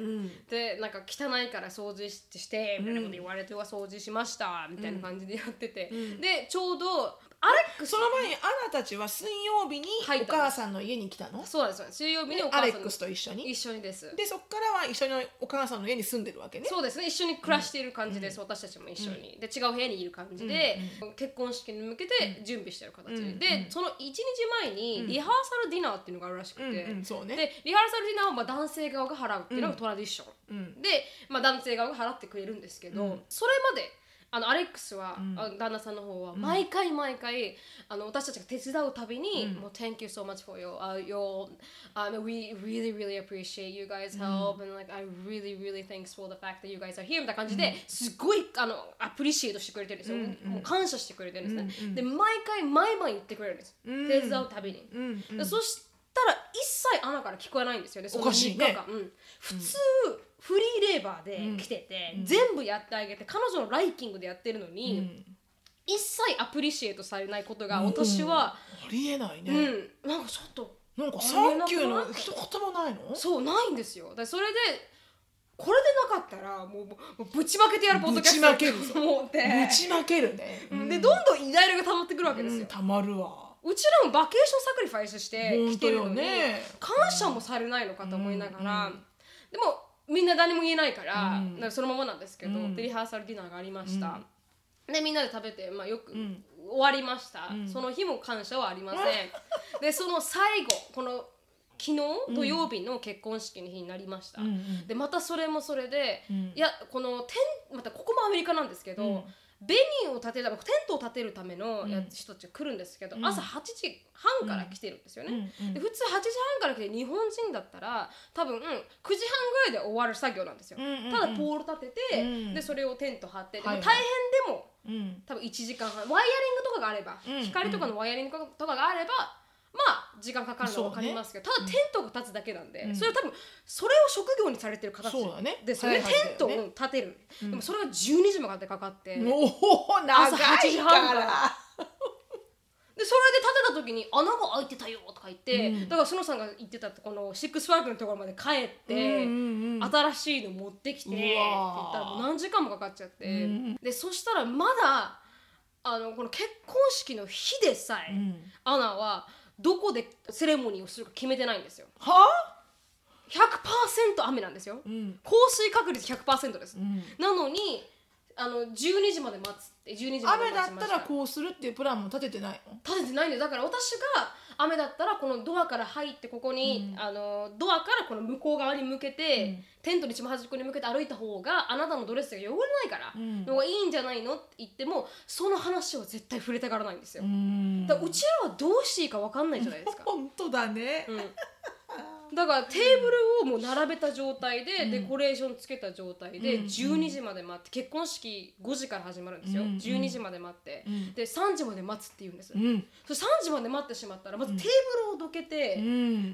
でなんか汚いから掃除してみたいなこと言われては掃除しましたみたいな感じでやってて、うん、でちょうどアレックスその前にアナたちは水曜日にお母さんの家に来たの？ そうです水曜日にお母さんのアレックスと一緒に一緒にですでそっからは一緒にお母さんの家に住んでるわけね。 そうですね一緒に暮らしている感じです、うん、私たちも一緒に、うん、で違う部屋にいる感じで、うん、結婚式に向けて準備してる形、うん、でそのいちにちまえにリハーサルディナーっていうのがあるらしくて、うんうんそうね、でリハーサルディナーはまあ男性側が払うっていうのがトラディション、うん、で、まあ、男性側が払ってくれるんですけど、うん、それまであのアレックスは、うん、旦那さんの方は毎回毎回あの私たちが手伝うたびに、うん、もう Thank you so much for your, uh, your um, we really really appreciate you guys help、うん、and like I really really thanks for the fact that you guys are here みたいな感じで、うん、すごいあのアプリシエートしてくれてるんですよ、うん、もう感謝してくれてるんですね、うん、で毎回毎晩言ってくれるんです、うん、手伝うたびに、うん、そしたら一切アナから聞こえないんですよねそのおかしいね、 うん、普通、うんフリーレーバーで来てて、うん、全部やってあげて彼女のライキングでやってるのに、うん、一切アプリシエートされないことが私は、 うん、ありえないね、 うん、なんかちょっとなんかサンキューの一言もないの？ そうないんですよ。だそれでこれでなかったらもう、もうぶちまけてやるポッドキャストぶちまけるぞ思ってぶちまけるね、 うん、でどんどんイライラが溜まってくるわけですよ、うん、 溜まるわ。 うちらもバケーションサクリファイスして来てるのに、ね、感謝もされないのかと思いながら、うんうん、でもみんな何も言えないから、うん、からそのままなんですけど、うん、でリハーサルディナーがありました、うん、でみんなで食べて、まあ、よく、うん、終わりました、うん、その日も感謝はありませんでその最後この昨日土曜日の結婚式の日になりました、うん、でまたそれもそれで、うん、いやこのテンまたここもアメリカなんですけど、うんベニューを建てるテントを建てるためのや人たちが来るんですけど、うん、朝はちじはんから来てるんですよね、うんうん、で普通はちじはんから来て日本人だったら多分、うん、くじはんぐらいで終わる作業なんですよ、うんうんうん、ただポール立てて、うん、でそれをテント張って、はいはい、でも大変でも、うん、多分いちじかんはんワイヤリングとかがあれば、うん、光とかのワイヤリングとかがあればまあ時間かかるのは分かりますけど、ね、ただテントが立つだけなんで、うん、それは多分それを職業にされてる形ですよね、テントを立てる、うん、でもそれがじゅうにじまでかかって、 おお長いから朝はちじはんからでそれで立てた時に穴が開いてたよとか言って、うん、だから篠さんが言ってたこのシックスファーグのところまで帰って、うんうんうん、新しいの持ってきてって言ったらもう何時間もかかっちゃって、うん、でそしたらまだあのこの結婚式の日でさえ、うん、アナはどこでセレモニーをするか決めてないんですよ。 はあ ? ひゃくパーセント 雨なんですよ、うん、降水確率 ひゃくパーセント です、うん、なのにあのじゅうにじまで待つってじゅうにじまで待ちました。 雨だったらこうするっていうプランも立ててないの？ 立ててないんでだから私が雨だったらこのドアから入ってここに、うん、あのドアからこの向こう側に向けて、うん、テントの一番端っこに向けて歩いた方があなたのドレスが汚れないから、うん、のがいいんじゃないのって言ってもその話は絶対触れたがらないんですよ。うんだからうちらはどうしていいか分かんないじゃないですか本当だね、 うんだからテーブルをもう並べた状態で、うん、デコレーションつけた状態で、うん、じゅうにじまで待って結婚式ごじから始まるんですよ、うん、じゅうにじまで待って、うん、でさんじまで待つって言うんです、うん、そさんじまで待ってしまったらまずテーブルをどけて、うん、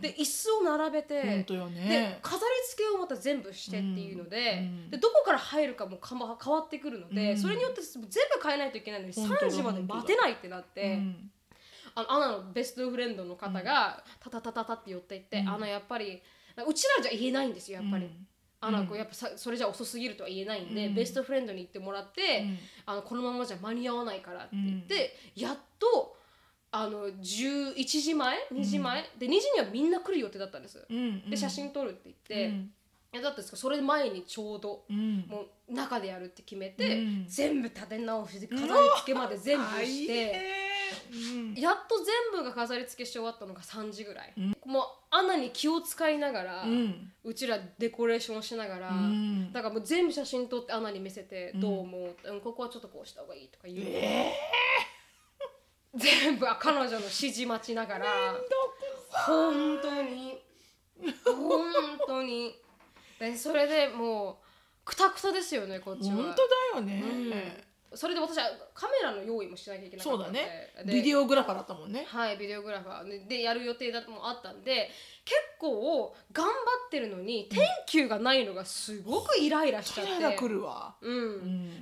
で椅子を並べて、 本当よね、 で飾り付けをまた全部してっていうので、うん、でどこから入るかもか、ま、変わってくるので、うん、それによって全部変えないといけないのにさんじまで待てないってなって、うんあのアナのベストフレンドの方がタタタタタって寄っていって、うん、アナやっぱりうちらじゃ言えないんですよやっぱり、うん、アナこうやっぱさそれじゃ遅すぎるとは言えないんで、うん、ベストフレンドに言ってもらって、うん、あのこのままじゃ間に合わないからって言って、うん、やっとあのじゅういちじまえにじまえ、うん、でにじにはみんな来る予定だったんです、うん、で写真撮るって言って、うん、いやだってそれ前にちょうど、うん、もう中でやるって決めて、うん、全部立て直しで飾り付けまで全部して、 うんやっと全部が飾り付けし終わったのがさんじぐらい、うん、もうアナに気を使いながら、うん、うちらデコレーションしながら、うん、だからもう全部写真撮ってアナに見せて、うん、どう思う、うん、ここはちょっとこうした方がいいとか言う、えー、全部彼女の指示待ちながら本当に本当にでそれでもうクタクタですよねこっちは。 本当だよね、 うん、それで私はカメラの用意もしなきゃいけなかったので、 そうだね、ビデオグラファーだったもんね。 はい、ビデオグラファーでやる予定だもあったんで結構頑張ってるのに天気がないのがすごくイライラしちゃって、 イライラ来るわ、 うんうん、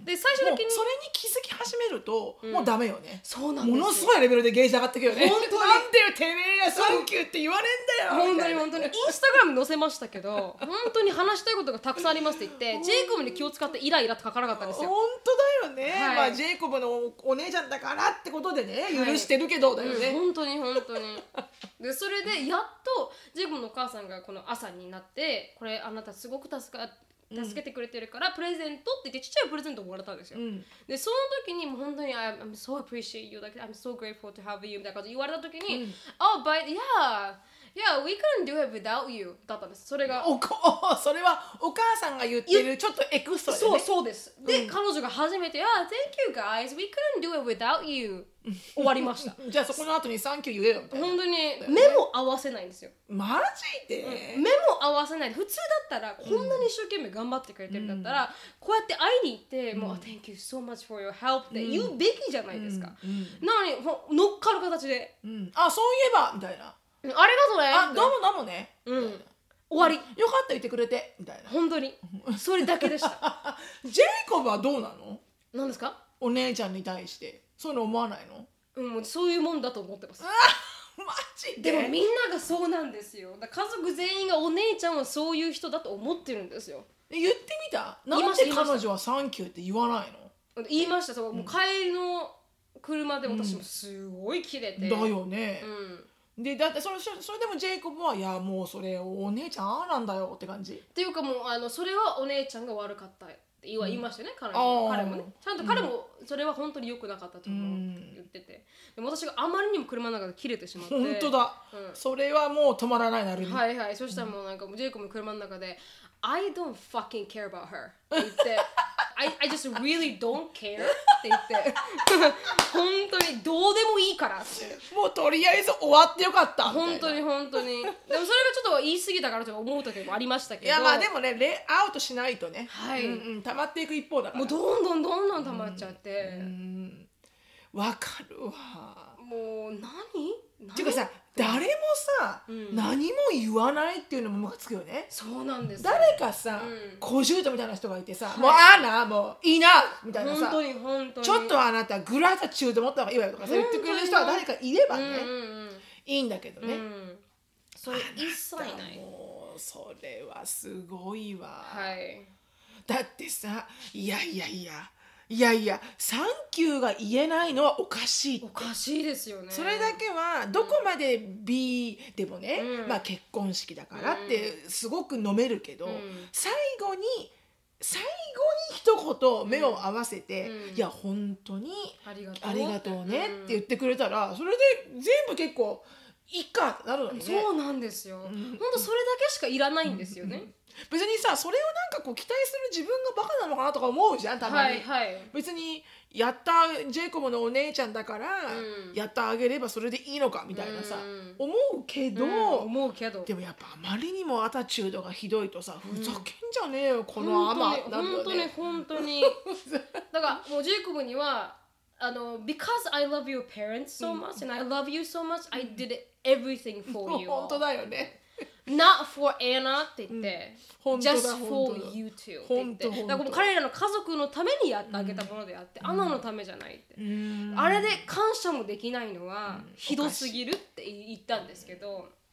で最終的にそれに気づき始めると、うん、もうダメよね。 そうなんですよ。 ものすごいレベルでゲージ上がってくるよね。 本当になんでよてめえやサンキューって言われんだよ。 本当に本当にインスタグラム載せましたけど本当に話したいことがたくさんありますって言ってジェイコブに気を使ってイライラって書かなかったんですよ。 本当だよね、はい、まあジェイコブのお姉ちゃんだからってことでね許してるけどだよね、 はい、うん、本当に本当にでそれでやっとジェイコブのお母さんがこの朝になってこれあなたすごく助か助けてくれてるから、うん、プレゼントって言ってちっちゃいプレゼントをもらったんですよ、うん、でその時にもう本当に I'm, I'm so appreciate you like I'm so grateful to have you みたいな感じで言われた時に、うん、Oh but yeah Yeah, we couldn't do it without you だったんです。それがおこそれはお母さんが言ってるちょっとエクストラでね。 そうそうです。で、うん、彼女が初めて Yeah, thank you guys, we couldn't do it without you 終わりましたじゃあそこの後にサンキュー言えよみたいな。 本当に目も合わせないんですよ。 マジで、 うん、目も合わせない。普通だったらこんなに一生懸命頑張ってくれてるんだったら、うん、こうやって会いに行って、うん、もう Thank you so much for your help って言うべきじゃないですか、うんうん、なのに乗っかる形で、 うん、あ、そういえばみたいな、 ありがとうね、 あ、どうもどうもね、 うん、終わり、 よかった言ってくれてみたいな。 本当にそれだけでしたジェイコブはどうなの？ 何ですか？ お姉ちゃんに対してそういうの思わないの？ うん、そういうもんだと思ってます。 マジで？でもみんながそうなんですよ。だから家族全員がお姉ちゃんはそういう人だと思ってるんですよ。 言ってみた？なんで彼女はサンキューって言わないの？ 言いました。そう、もう帰りの車で私もすごいキレて、 うん、だよね、 うん、 でだってそれ、それでもジェイコブはいやもうそれお姉ちゃんああなんだよって感じっていうかもうあのそれはお姉ちゃんが悪かったって言いましたよね、うん、彼も彼もねちゃんと彼もそれは本当に良くなかったと思うって言ってて、でも私があまりにも車の中で切れてしまって本当だ、うん、それはもう止まらないなるにはいはい。そしたらもうなんかもうジェイコブの車の中でI don't fucking care about her って言ってI, I just really don't care って言って本当にどうでもいいからってもうとりあえず終わってよかったみたいな。 本当に本当にでもそれがちょっと言い過ぎたからと思う時もありましたけど、 いやまあでもねレアウトしないとね、 はい、 うんうん、溜まっていく一方だからもうどんどんどんどん溜まっちゃってわ、うん、かるわ。 もう何っていうかさ誰もさ、うん、何も言わないっていうのもムカつくよね。 そうなんです。 誰かさ、うん、小獣みたいな人がいてさ、はい、もうあーなもういいなみたいなさ、 本当に本当にちょっとあなたグラタチュード持った方がいいわよとかさ言ってくれる人は誰かいればね、うんうんうん、いいんだけどね、うん、 それ一切ない。 もうそれはすごいわ、 はい、 だってさいやいやいやいやいやサンキューが言えないのはおかしいって。 おかしいですよね。 それだけはどこまで B でもね、うん、まあ結婚式だからってすごく飲めるけど、うん、最後に最後に一言目を合わせて、うん、いや本当にありがとう、ありがとうねって言ってくれたらそれで全部結構いいかってなるのにね。 そうなんですよ、うん、本当それだけしかいらないんですよね、うんうん、 別にさそれをなんかこう期待する自分がバカなのかなとか思うじゃんたまに、 はいはい、 別にやったジェイコブのお姉ちゃんだから、うん、やってあげればそれでいいのかみたいなさ、うん、思うけど、うん、 思うけどでもやっぱあまりにもアタチュードがひどいとさ、うん、ふざけんじゃねえよこのアマってなるよね。本当に本当にだからもうジェイコブにはあの because I love your parents so much、うん、and I love you so much、うん、I did everything for you 本当だよね Not for Anna って言って、うん、Just for you two って言ってだから彼らの家族のためにやってあげたものであって、うん、アナのためじゃないって、うん、あれで感謝もできないのはひどすぎるって言ったんですけど、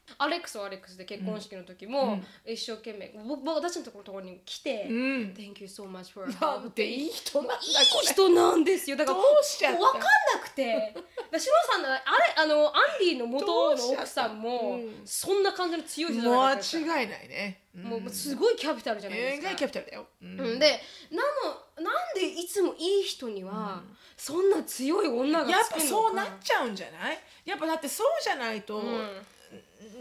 アレックスはアレックスで結婚式の時も一生懸命、うん、僕私のところに来て、うん、Thank you so much for help なんていい人なんだこれいい人なんですよ。だからどうしちゃった分かんなくてシロさんのあれあのアンディの元の奥さんもそんな感じの強い人じゃなかったですか。 間違いないね、 うん、もうすごいキャピタルじゃないですか。 えー、キャピタルだよ、 うん、でなのなんでいつもいい人にはそんな強い女がつくのか、 やっぱそうなっちゃうんじゃない？やっぱだってそうじゃないと、うん、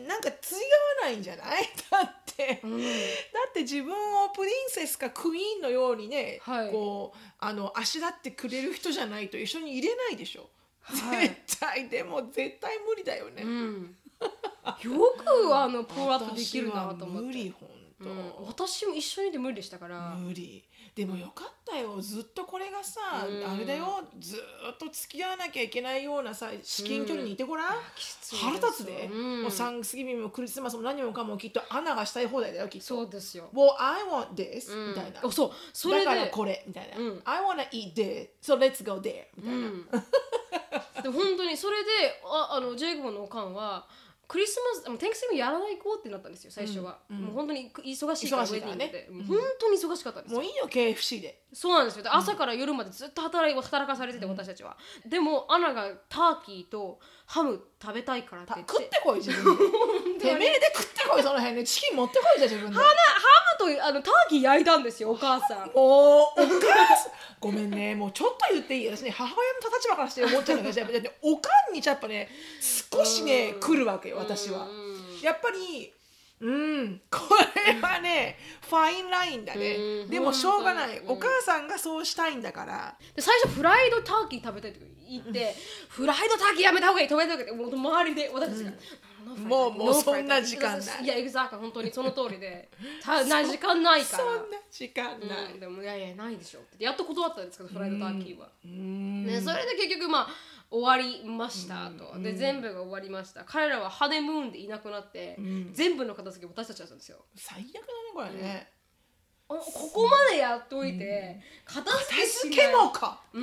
なんか通じ合わないんじゃない？だって、うん、だって自分をプリンセスかクイーンのようにね、はい、こうあのあしらってくれる人じゃないと一緒に入れないでしょ、はい、絶対でも絶対無理だよね、うん、 よくあのプロアップできるなと思って。 無理ほんと、 うん、私も一緒にで無理でしたから。 無理でもよかったよ、ずっとこれがさ、うん、あれだよ、ずっと付き合わなきゃいけないようなさ至近距離にいてごらん、うん、腹立つで、うん、もうサンクスギビングもクリスマスも何もかもきっとアナがしたい放題だよきっと。 そうですよ。 Well, I want this、うん、みたいな。 そうそれでだからこれみたいな、うん、I wanna eat this so let's go there みたいな、うん、 でも本当にそれでああのジェイコブのおかんはクリスマス、テンクスギビングやらない子ってなったんですよ最初は、うんうん、もう本当に忙しいからウェディングで、うん、本当に忙しかったんですよ。 もういいよ ケーエフシー で。そうなんですよ。で朝から夜までずっと働い働かされてて、うん、私たちは。でもアナがターキーとハム食べたいからって言って食ってこい自分でてめえで食ってこいその辺でチキン持ってこいじゃん自分で。 ハムとあのターキー焼いたんですよお母さん。 もうお母さんごめんねもうちょっと言っていい？私ね母親の立場からして思っちゃうんだけどやっぱおかんにやっぱね少しね来るわけよ私は。やっぱりうんこれはねファインラインだね。でもしょうがない、お母さんがそうしたいんだから。 で最初フライドターキー食べたいと言って、うん、フライドターキーやめた方がいい食べた方がいいってもう周りで私たちが、うん、 もうもうそんな時間ない。 いやエグザーク本当にその通りでたな時間ないからそんな時間ない、 うん、でもいやいやないでしょってやっと断ったんですけどフライドターキーは、うんね、それで結局まあ終わりましたと、で全部が終わりました。彼らはハネムーンでいなくなって、うん、全部の片付け私たちだったんですよ。 最悪だねこれね、 うん、ここまでやっといて、うん、片付けけもか、 うん、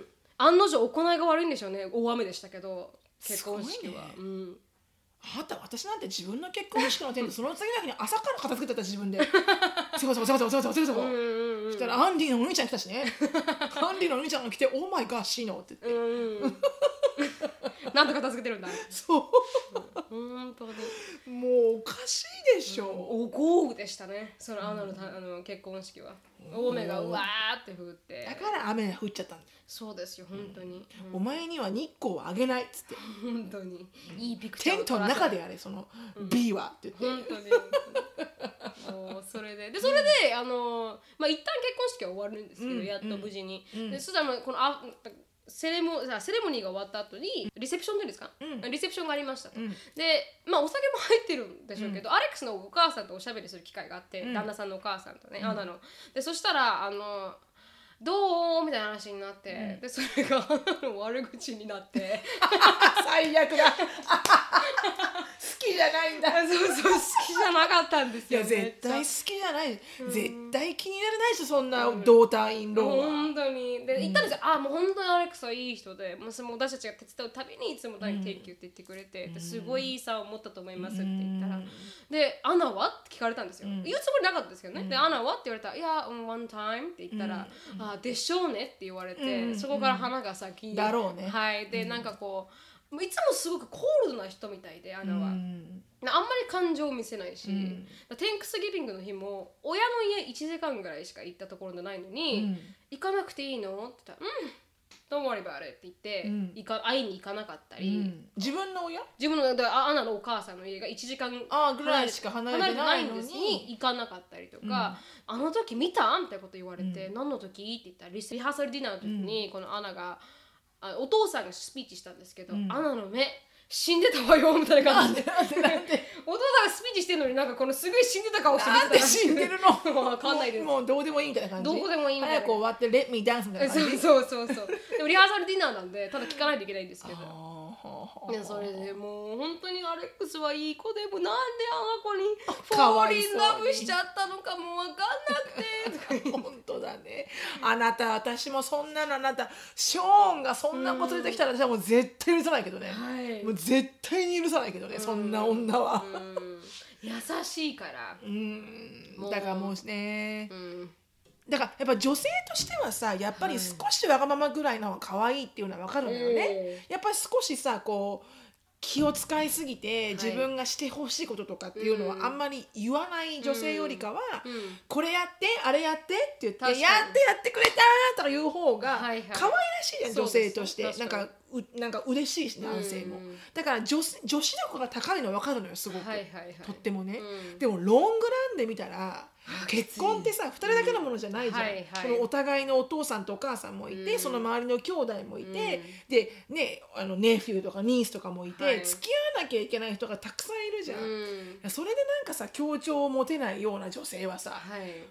案の定行いが悪いんでしょうね。大雨でしたけど結婚式は、ね、うん、 あなた私なんて自分の結婚式の点でその次の日に朝から片付けてた自分でせこせこせこせこせこせこせこそしたらアンディのお兄ちゃん来たしねアンディのお兄ちゃんが来てオーマイガーシーノって言ってうんなんと片付けてるんだそう本当にもうおかしいでしょ、 うん、お豪雨でしたねそのアナの、あの結婚式は雨がうわーって降ってだから雨が降っちゃったんだ。 そうですよ本当に、 うん、お前には日光をあげないっつって本当にいいピクチャーテントの中でやれその B はって言って、 うん、本当にもうそれででそれであのまあ一旦結婚式は終わるんですけど、うん、やっと無事に、うん、でそしたらこのあセレモセレモニーが終わった後にリセプションっていうんですか、うん、リセプションがありましたと、うん、でまあお酒も入ってるんでしょうけど、うん、アレックスのお母さんとおしゃべりする機会があって、うん、旦那さんのお母さんとね、うん、アナのでそしたらあのどうみたいな話になって、うん、でそれが悪口になって最悪だ好きじゃないんだそうそう好きじゃなかったんですよ。 いや絶対好きじゃない、うん、絶対気にならないしそんなドーターインローは、 うん、本当にで言ったんですよ、うん、あもう本当にアレックスはいい人でもう私たちが手伝うたびにいつも大提供って言ってくれて、うん、すごいいい差を持ったと思いますって言ったら、うん、でアナはって聞かれたんですよ、うん、言うつもりなかったですけどね、うん、でアナはって言われたらいや、um, one time って言ったら、うん、あでしょうねって言われて、うん、そこから花が咲きだろうねはいで、うん、なんかこういつもすごくコールドな人みたいでアナは、うん、あんまり感情を見せないし、うん、テンクスギビングの日も親の家いちじかんぐらいしか行ったところじゃないのに、うん、行かなくていいのって言ったらうんDon't worry about it って言って、うん、行か会いに行かなかったり、うん、 自分の親自分のだからアナのお母さんの家がいちじかんぐらいしか離れてないのに行かなかったりとか、うん、あの時見たみたいなこと言われて、うん、何の時って言ったらリハーサルディナーの時に、うん、このアナがあお父さんがスピーチしたんですけど、うん、アナの目死んでたわよみたいな感じでお父さんがスピーチしてるのになんかこのすごい死んでた顔して見てたなんで死んでるのわかんないですもう、もうどうでもいいみたいな感じどこでもいいみたいな早く終わってレッミーダンスみたいな感じそうそうそうそうでもリハーサルディナーなんでただ聞かないといけないんですけどいやそれでもう本当にアレレックスはいい子でもなんであの子にフォーリンラブしちゃったのかも分かんなくて本当だね。あなた私もそんなのあなたショーンがそんな子連れてきたら私はもう絶対許さないけどね、はい、もう絶対に許さないけどね、そんな女は優しいから、 うん、だからもうね、うん、だからやっぱ女性としてはさやっぱり少しわがままぐらいの方が可愛いっていうのは分かるんだよね、はい、やっぱり少しさこう気を使いすぎて自分がしてほしいこととかっていうのはあんまり言わない女性よりかは、うんうん、これやってあれやってって言ってやってやってくれたとかいう方が可愛らしいじゃん、はいはい、女性としてなんかうなんか嬉しいし男性も、うん、だから 女, 女子力が高いの分かるのよすごく、はいはいはい、とってもね、うん、でもロングランで見たら結婚ってさふたりだけのものじゃないじゃん、うんはいはい、そのお互いのお父さんとお母さんもいて、うん、その周りの兄弟もいて、うん、で、ね、あのネフューとかニースとかもいて、はい、付き合わなきゃいけない人がたくさんいるじゃん、うん、それでなんかさ協調を持てないような女性はさ、はい、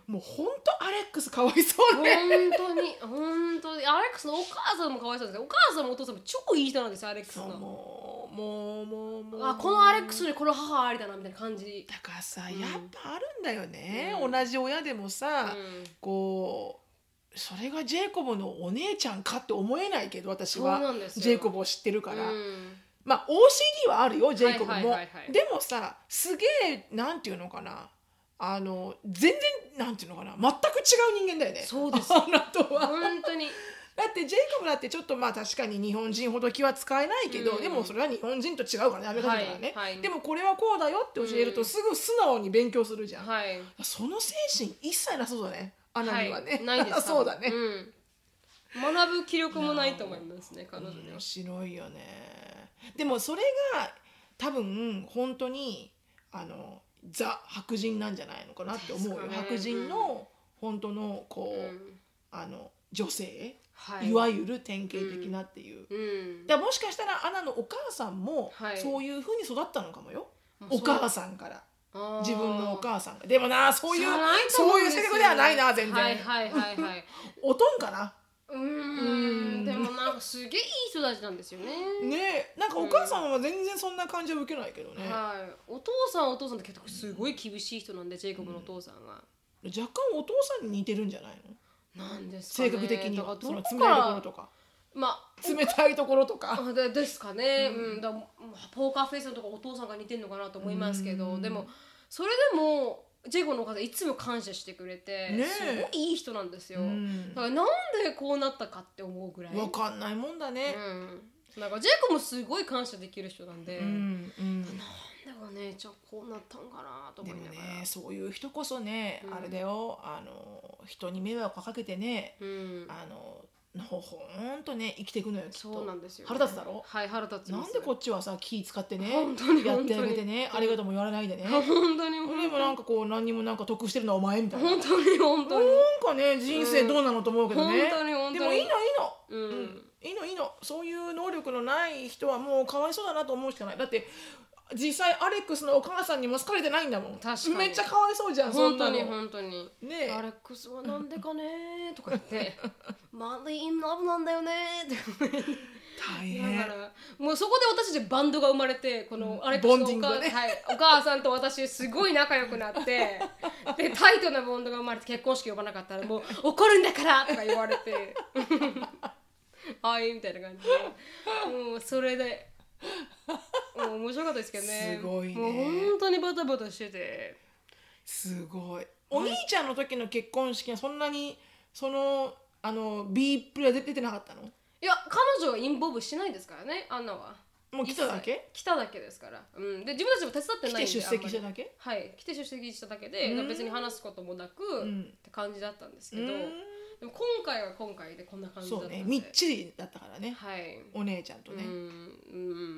もうほんとアレックスかわいそうね本当に本当にアレックスのお母さんもかわいそうですよ。お母さんもお父さんも超いい人なんですよアレックスの。もうもうもうもうあこのアレックスにこの母ありだなみたいな感じだからさ、うん、やっぱあるんだよね、うん、同じ親でもさ、うん、こうそれがジェイコブのお姉ちゃんかって思えないけど私はジェイコブを知ってるから、うん、まあ オーシーディー はあるよジェイコブも、はいはいはいはい、でもさすげえなんていうのかなあの全然なんていうのかな全く違う人間だよね。 そうですあなたは本当にだってジェイコブだってちょっとまあ確かに日本人ほど気は使えないけど、うん、でもそれは日本人と違うからねアメリカ人だからね、はいはい、でもこれはこうだよって教えるとすぐ素直に勉強するじゃん、はい、その精神一切なそうだねアナにはね、はい、ないですそうだね、 うん、学ぶ気力もないと思いますね彼女には。 面白いよね。でもそれが多分本当にあのザ白人なんじゃないのかなって思うよ、ね、白人の本当のこう、うん、あの女性、はい、いわゆる典型的なっていう、うんうん、だからもしかしたらアナのお母さんもそういう風に育ったのかもよ、はい、お母さんから自分のお母さんがでもなそういうそういう性格ではないな全然、はいはいはいはい、おとんかなうーんでもなんかすげえいい人たちなんですよね。 ねえなんかお母さんは全然そんな感じは受けないけどね、うんはい、お父さんはお父さんって結構すごい厳しい人なんで、うん、ジェイコブのお父さんが若干お父さんに似てるんじゃないのなんですかね、 性格的にはその冷たいところとか、まあ、冷たいところとかでですかね、うんうん、だポーカーフェイスのとかお父さんが似てるのかなと思いますけど、でもそれでもジェイコブのお母さんいつも感謝してくれて、ね、すごいいい人なんですよ、うん、だからなんでこうなったかって思うぐらい分かんないもんだね、 うん、なんかジェイコブもすごい感謝できる人なんで、うんうん、なんでお姉ちゃんこうなったんかなと思いながら。でもねそういう人こそね、うん、あれだよあの人に迷惑をかけてね、うん、あのほほんとね生きていくのよきっと。そうなんですよ、ね、腹立つだろ。 はい腹立つ。 なんでこっちはさ気使ってね本当にやってあげてねありがとうも言われないでね本当に本当にでもなんかこう何にもなんか得してるのはお前みたいな本当に本当になんかね人生どうなのと思うけどね、うん、本当に本当にでもいいのいいの、うんうん、いいのいいのそういう能力のない人はもうかわいそうだなと思うしかない。だって実際アレックスのお母さんにも好かれてないんだもん。確かにめっちゃかわいそうじゃん本当に本当に、ね、アレックスはなんでかねとか言ってマリーインラブなんだよねって大変だからもうそこで私たちバンドが生まれてこのアレックスのお 母,、ねはい、お母さんと私すごい仲良くなってでタイトなボンドが生まれて結婚式呼ばなかったらもう怒るんだからとか言われてはいみたいな感じでもうそれでもう面白かったですけどね。すごいね。もう本当にバタバタしててすごい。お兄ちゃんの時の結婚式はそんなにそのあの B プレイ出てなかったの？ いや彼女はインボブしないですからねアンナは。 もう来ただけ？ 来ただけですから。うん。で自分たちも手伝ってないんで。 来て出席しただけ？ はい。来て出席しただけで別に話すこともなく、うん、って感じだったんですけど。でも今回は今回でこんな感じだったんで。 そうね、みっちりだったからね。はい。お姉ちゃんとね。うん。 うん、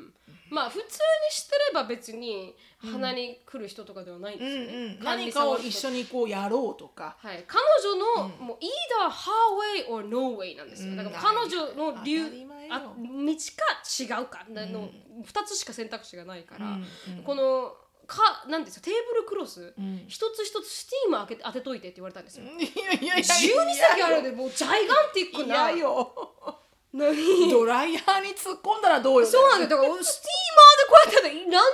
まあ普通にしてれば別に鼻に来る人とかではないんですよね。うんうんうん、 何かを一緒にこうやろうとか。 はい。彼女の、うん、もう either her way or no way なんですよ。だから彼女の理由あ道か違うかのふたつしか選択肢がないから、うんうん、このかなんですよテーブルクロス、うん、一つ一つスティーマー当て、当てといてって言われたんですよ。いやいやいやじゅうに席あるでもうジャイガンティックな。いやよ何ドライヤーに突っ込んだらどうよ。 そうなんだよ。だからスティーマーでこうやってなん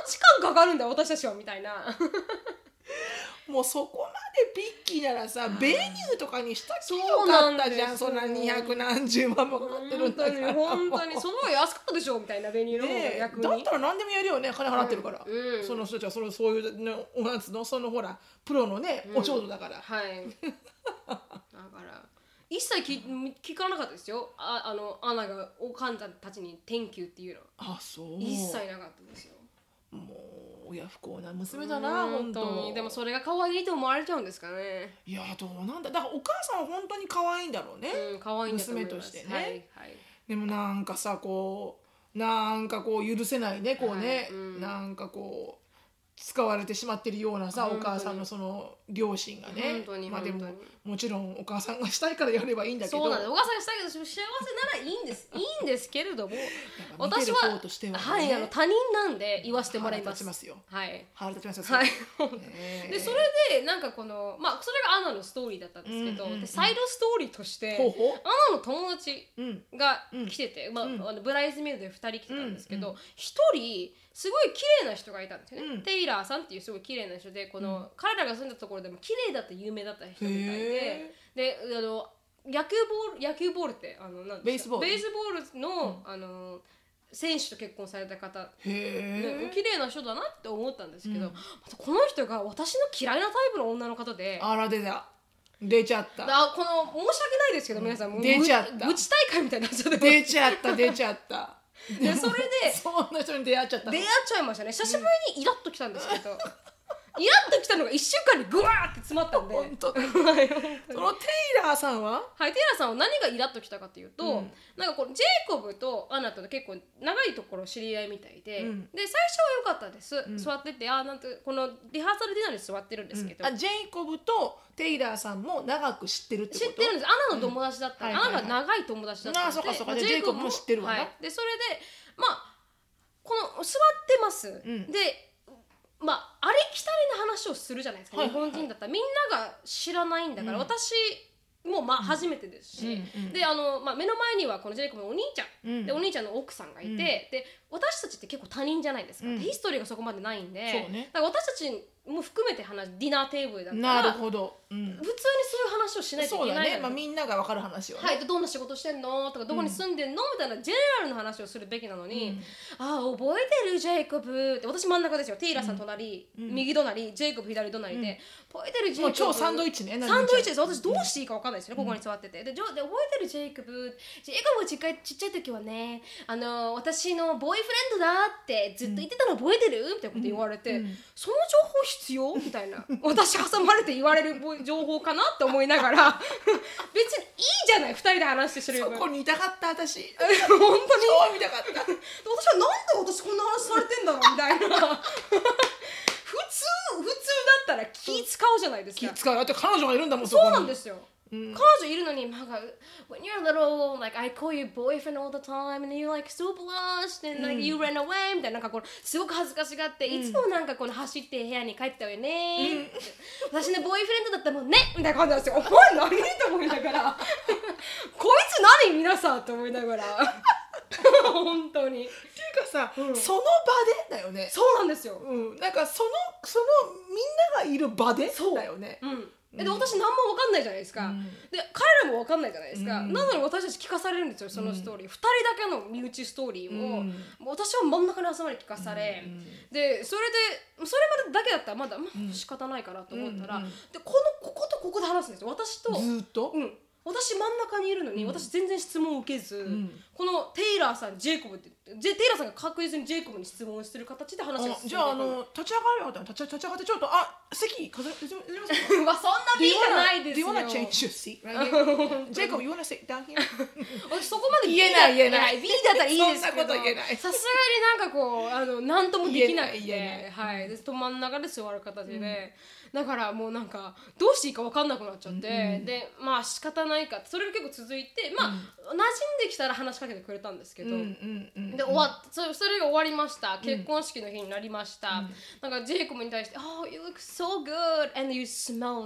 時間かかるんだ私たちはみたいなもうそこまでピッキーならさ、ベニューとかにしたきゃよかったじゃん。そんなにひゃくなんじゅうまんもかかってるんだから。 本当にその方が安かったでしょみたいな、ベニューの方が逆に、 だったら何でもやるよね、金払ってるから、 うんうん、 その人たちはそのそういう、ね、おなんつのそのほらプロのね、うん、お仕事だから、 はいだから一切聞聞かなかったですよ。ああのアナがおかんたちに Thank you っていうの。 あ、そう一切なかったですよ。 もう親不孝な娘だな、本当に。 でもそれが可愛いと思われちゃうんですかね。 いや、どうなんだ。だからお母さんは本当に可愛いんだろうね、 うん、可愛いんだと思います。 娘としてね、 はいはい、 でもなんかさ、こうなんかこう許せないね、こうね、はい、うん、なんかこう使われてしまってるようなさ、お母さんのその両親がね、まあでももちろんお母さんがしたいからやればいいんだけど、 そうなんです、お母さんがしたいけど幸せならいいんですいいんですけれども私は、 としてはね、 はい、あの他人なんで言わせてもらいます。 腹立ちますよ、 はい、 腹立ちますよ、 はいでそれでなんかこの、まあそれがアナのストーリーだったんですけど、うんうんうん、でサイドストーリーとしてほうほう、 アナの友達が来てて、うんまあ、うん、あのブライズメイドでふたり来てたんですけど、ひとりすごい綺麗な人がいたんですよね、うん、テイラーさんっていうすごい綺麗な人で、この、うん、彼らが住んだところでも綺麗だった有名だった人みたいで、であの野球ボール野球ボールってあのなんですか、ベースボール、ベースボールの、うん、あの選手と結婚された方、へ綺麗な人だなって思ったんですけど、うん、またこの人が私の嫌いなタイプの女の方で、 あら出た出ちゃった。 あこの申し訳ないですけど、うん、皆さん出ちゃった愚痴大会みたいになっちゃって出ちゃった出ちゃったでそれでそんな人に出会っちゃった、 出会っちゃいましたね。久しぶりにイラッときたんですけど、イラッときたのがいっしゅうかんにグワーって詰まったんで本当そのテイラーさんははいテイラーさんは何がイラッときたかというと、うん、なんかこのジェイコブとアナと結構長いところ知り合いみたいで、うん、で最初は良かったです、うん、座ってて、あなんてこのリハーサルディナーに座ってるんですけど、 うん、あジェイコブとテイラーさんも長く知ってるってこと？ 知ってるんです。アナの友達だった、うん、アナが長い友達だったんで、 あそうかそうか、ジェイコブも知ってるわな、はい、 でそれでまあこの座ってます、うん、でまあありきたりな話をするじゃないですか、はいはいはい、日本人だったらみんなが知らないんだから、うん、私もまあ初めてですし、うんうん、であの、まあ、目の前にはこのジェイコブのお兄ちゃん、うん、でお兄ちゃんの奥さんがいて、うん、で私たちって結構他人じゃないですか、うん、ヒストリーがそこまでないんで、そうね、だから私たちも含めて話ディナーテーブルだったら、 なるほど、うん、 普通にそういう話をしないといけない。そうだね、 まあ、みんなが分かる話をね、 はい、でどんな仕事してんのとかどこに住んでんの、うん、みたいなジェネラルの話をするべきなのに、うん、あ覚えてるジェイコブって、私真ん中ですよ、テイラーさん隣、うん、右隣ジェイコブ左隣で、うん、覚えてるジェイコブ、もう超サンドイッチね、 サンドイッチです。私どうしていいか分かんないですよね、うん、ここに座ってて、でで覚えてるジェイコブ、ジェイコブちっちゃいちっちゃい時はね、あの私のボーイフレンドだってずっと言ってたの覚えてる、みたいなこと言われて、うん、その情報必要みたいな私挟まれて言われる情報かなって思いながら別にいいじゃない、ふたりで話して知れる。 そこにいたかった私本当に超見たかった私はなんで私こんな話されてんだろうみたいな普通普通だったら気使うじゃないですか。 気使う。だって彼女がいるんだもん。 そうなんですよ、うん、彼女いるのになんか when you're little like I call you boyfriend all the time and you like so blushed and like、うん、you ran away みたいな、なんかこうすごく恥ずかしがって、うん、いつもなんかこの走って部屋に帰ったわよね、うん、私のボーイフレンドだったもんねみたいな感じなんですよ。お前何と思いながらこいつ何皆さんと思いながら本当にっていうかさ、うん、その場でだよね。 そうなんですよ、 うん、なんかそのそのみんながいる場でだよね。 うん、で私何も分かんないじゃないですか、うん、で彼らも分かんないじゃないですか、うん、なのに私たち聞かされるんですよ、そのストーリー、うん、ふたりだけの身内ストーリーを、うん、私は真ん中に集まり聞かされ、うん、でそれでそれまでだけだったらまだ、まあ、仕方ないかなと思ったら、うん、でこのこことここで話すんですよ、私とずっと、 うん私真ん中にいるのに、うん、私全然質問を受けず、うん、このテイラーさんジェイコブってジェテイラーさんが確実にジェイコブに質問してる形で話が進んで、 じゃああの立ち上がるよ、立ち立ち上がってちょっとあ席飾れますかまあそんなビーじゃないですよ。 Do you wanna change your seat right here? ジェイコブ you wanna sit down here? 私そこまで言えない言えないビー だったらいいですけど、 そんなこと言えない、 さすがになんかこうあの何ともできなくて、はい、で真ん中で座る形で、うんだからもうなんかどうしていいか分かんなくなっちゃって、うんうん、でまあ仕方ないかそれが結構続いてまあ、うん、馴染んできたら話しかけてくれたんですけど、うんうんうんうん、で終わっ そ, それが終わりました、結婚式の日になりました、うん、なんかジェイコブに対して「Oh you look so good and you smell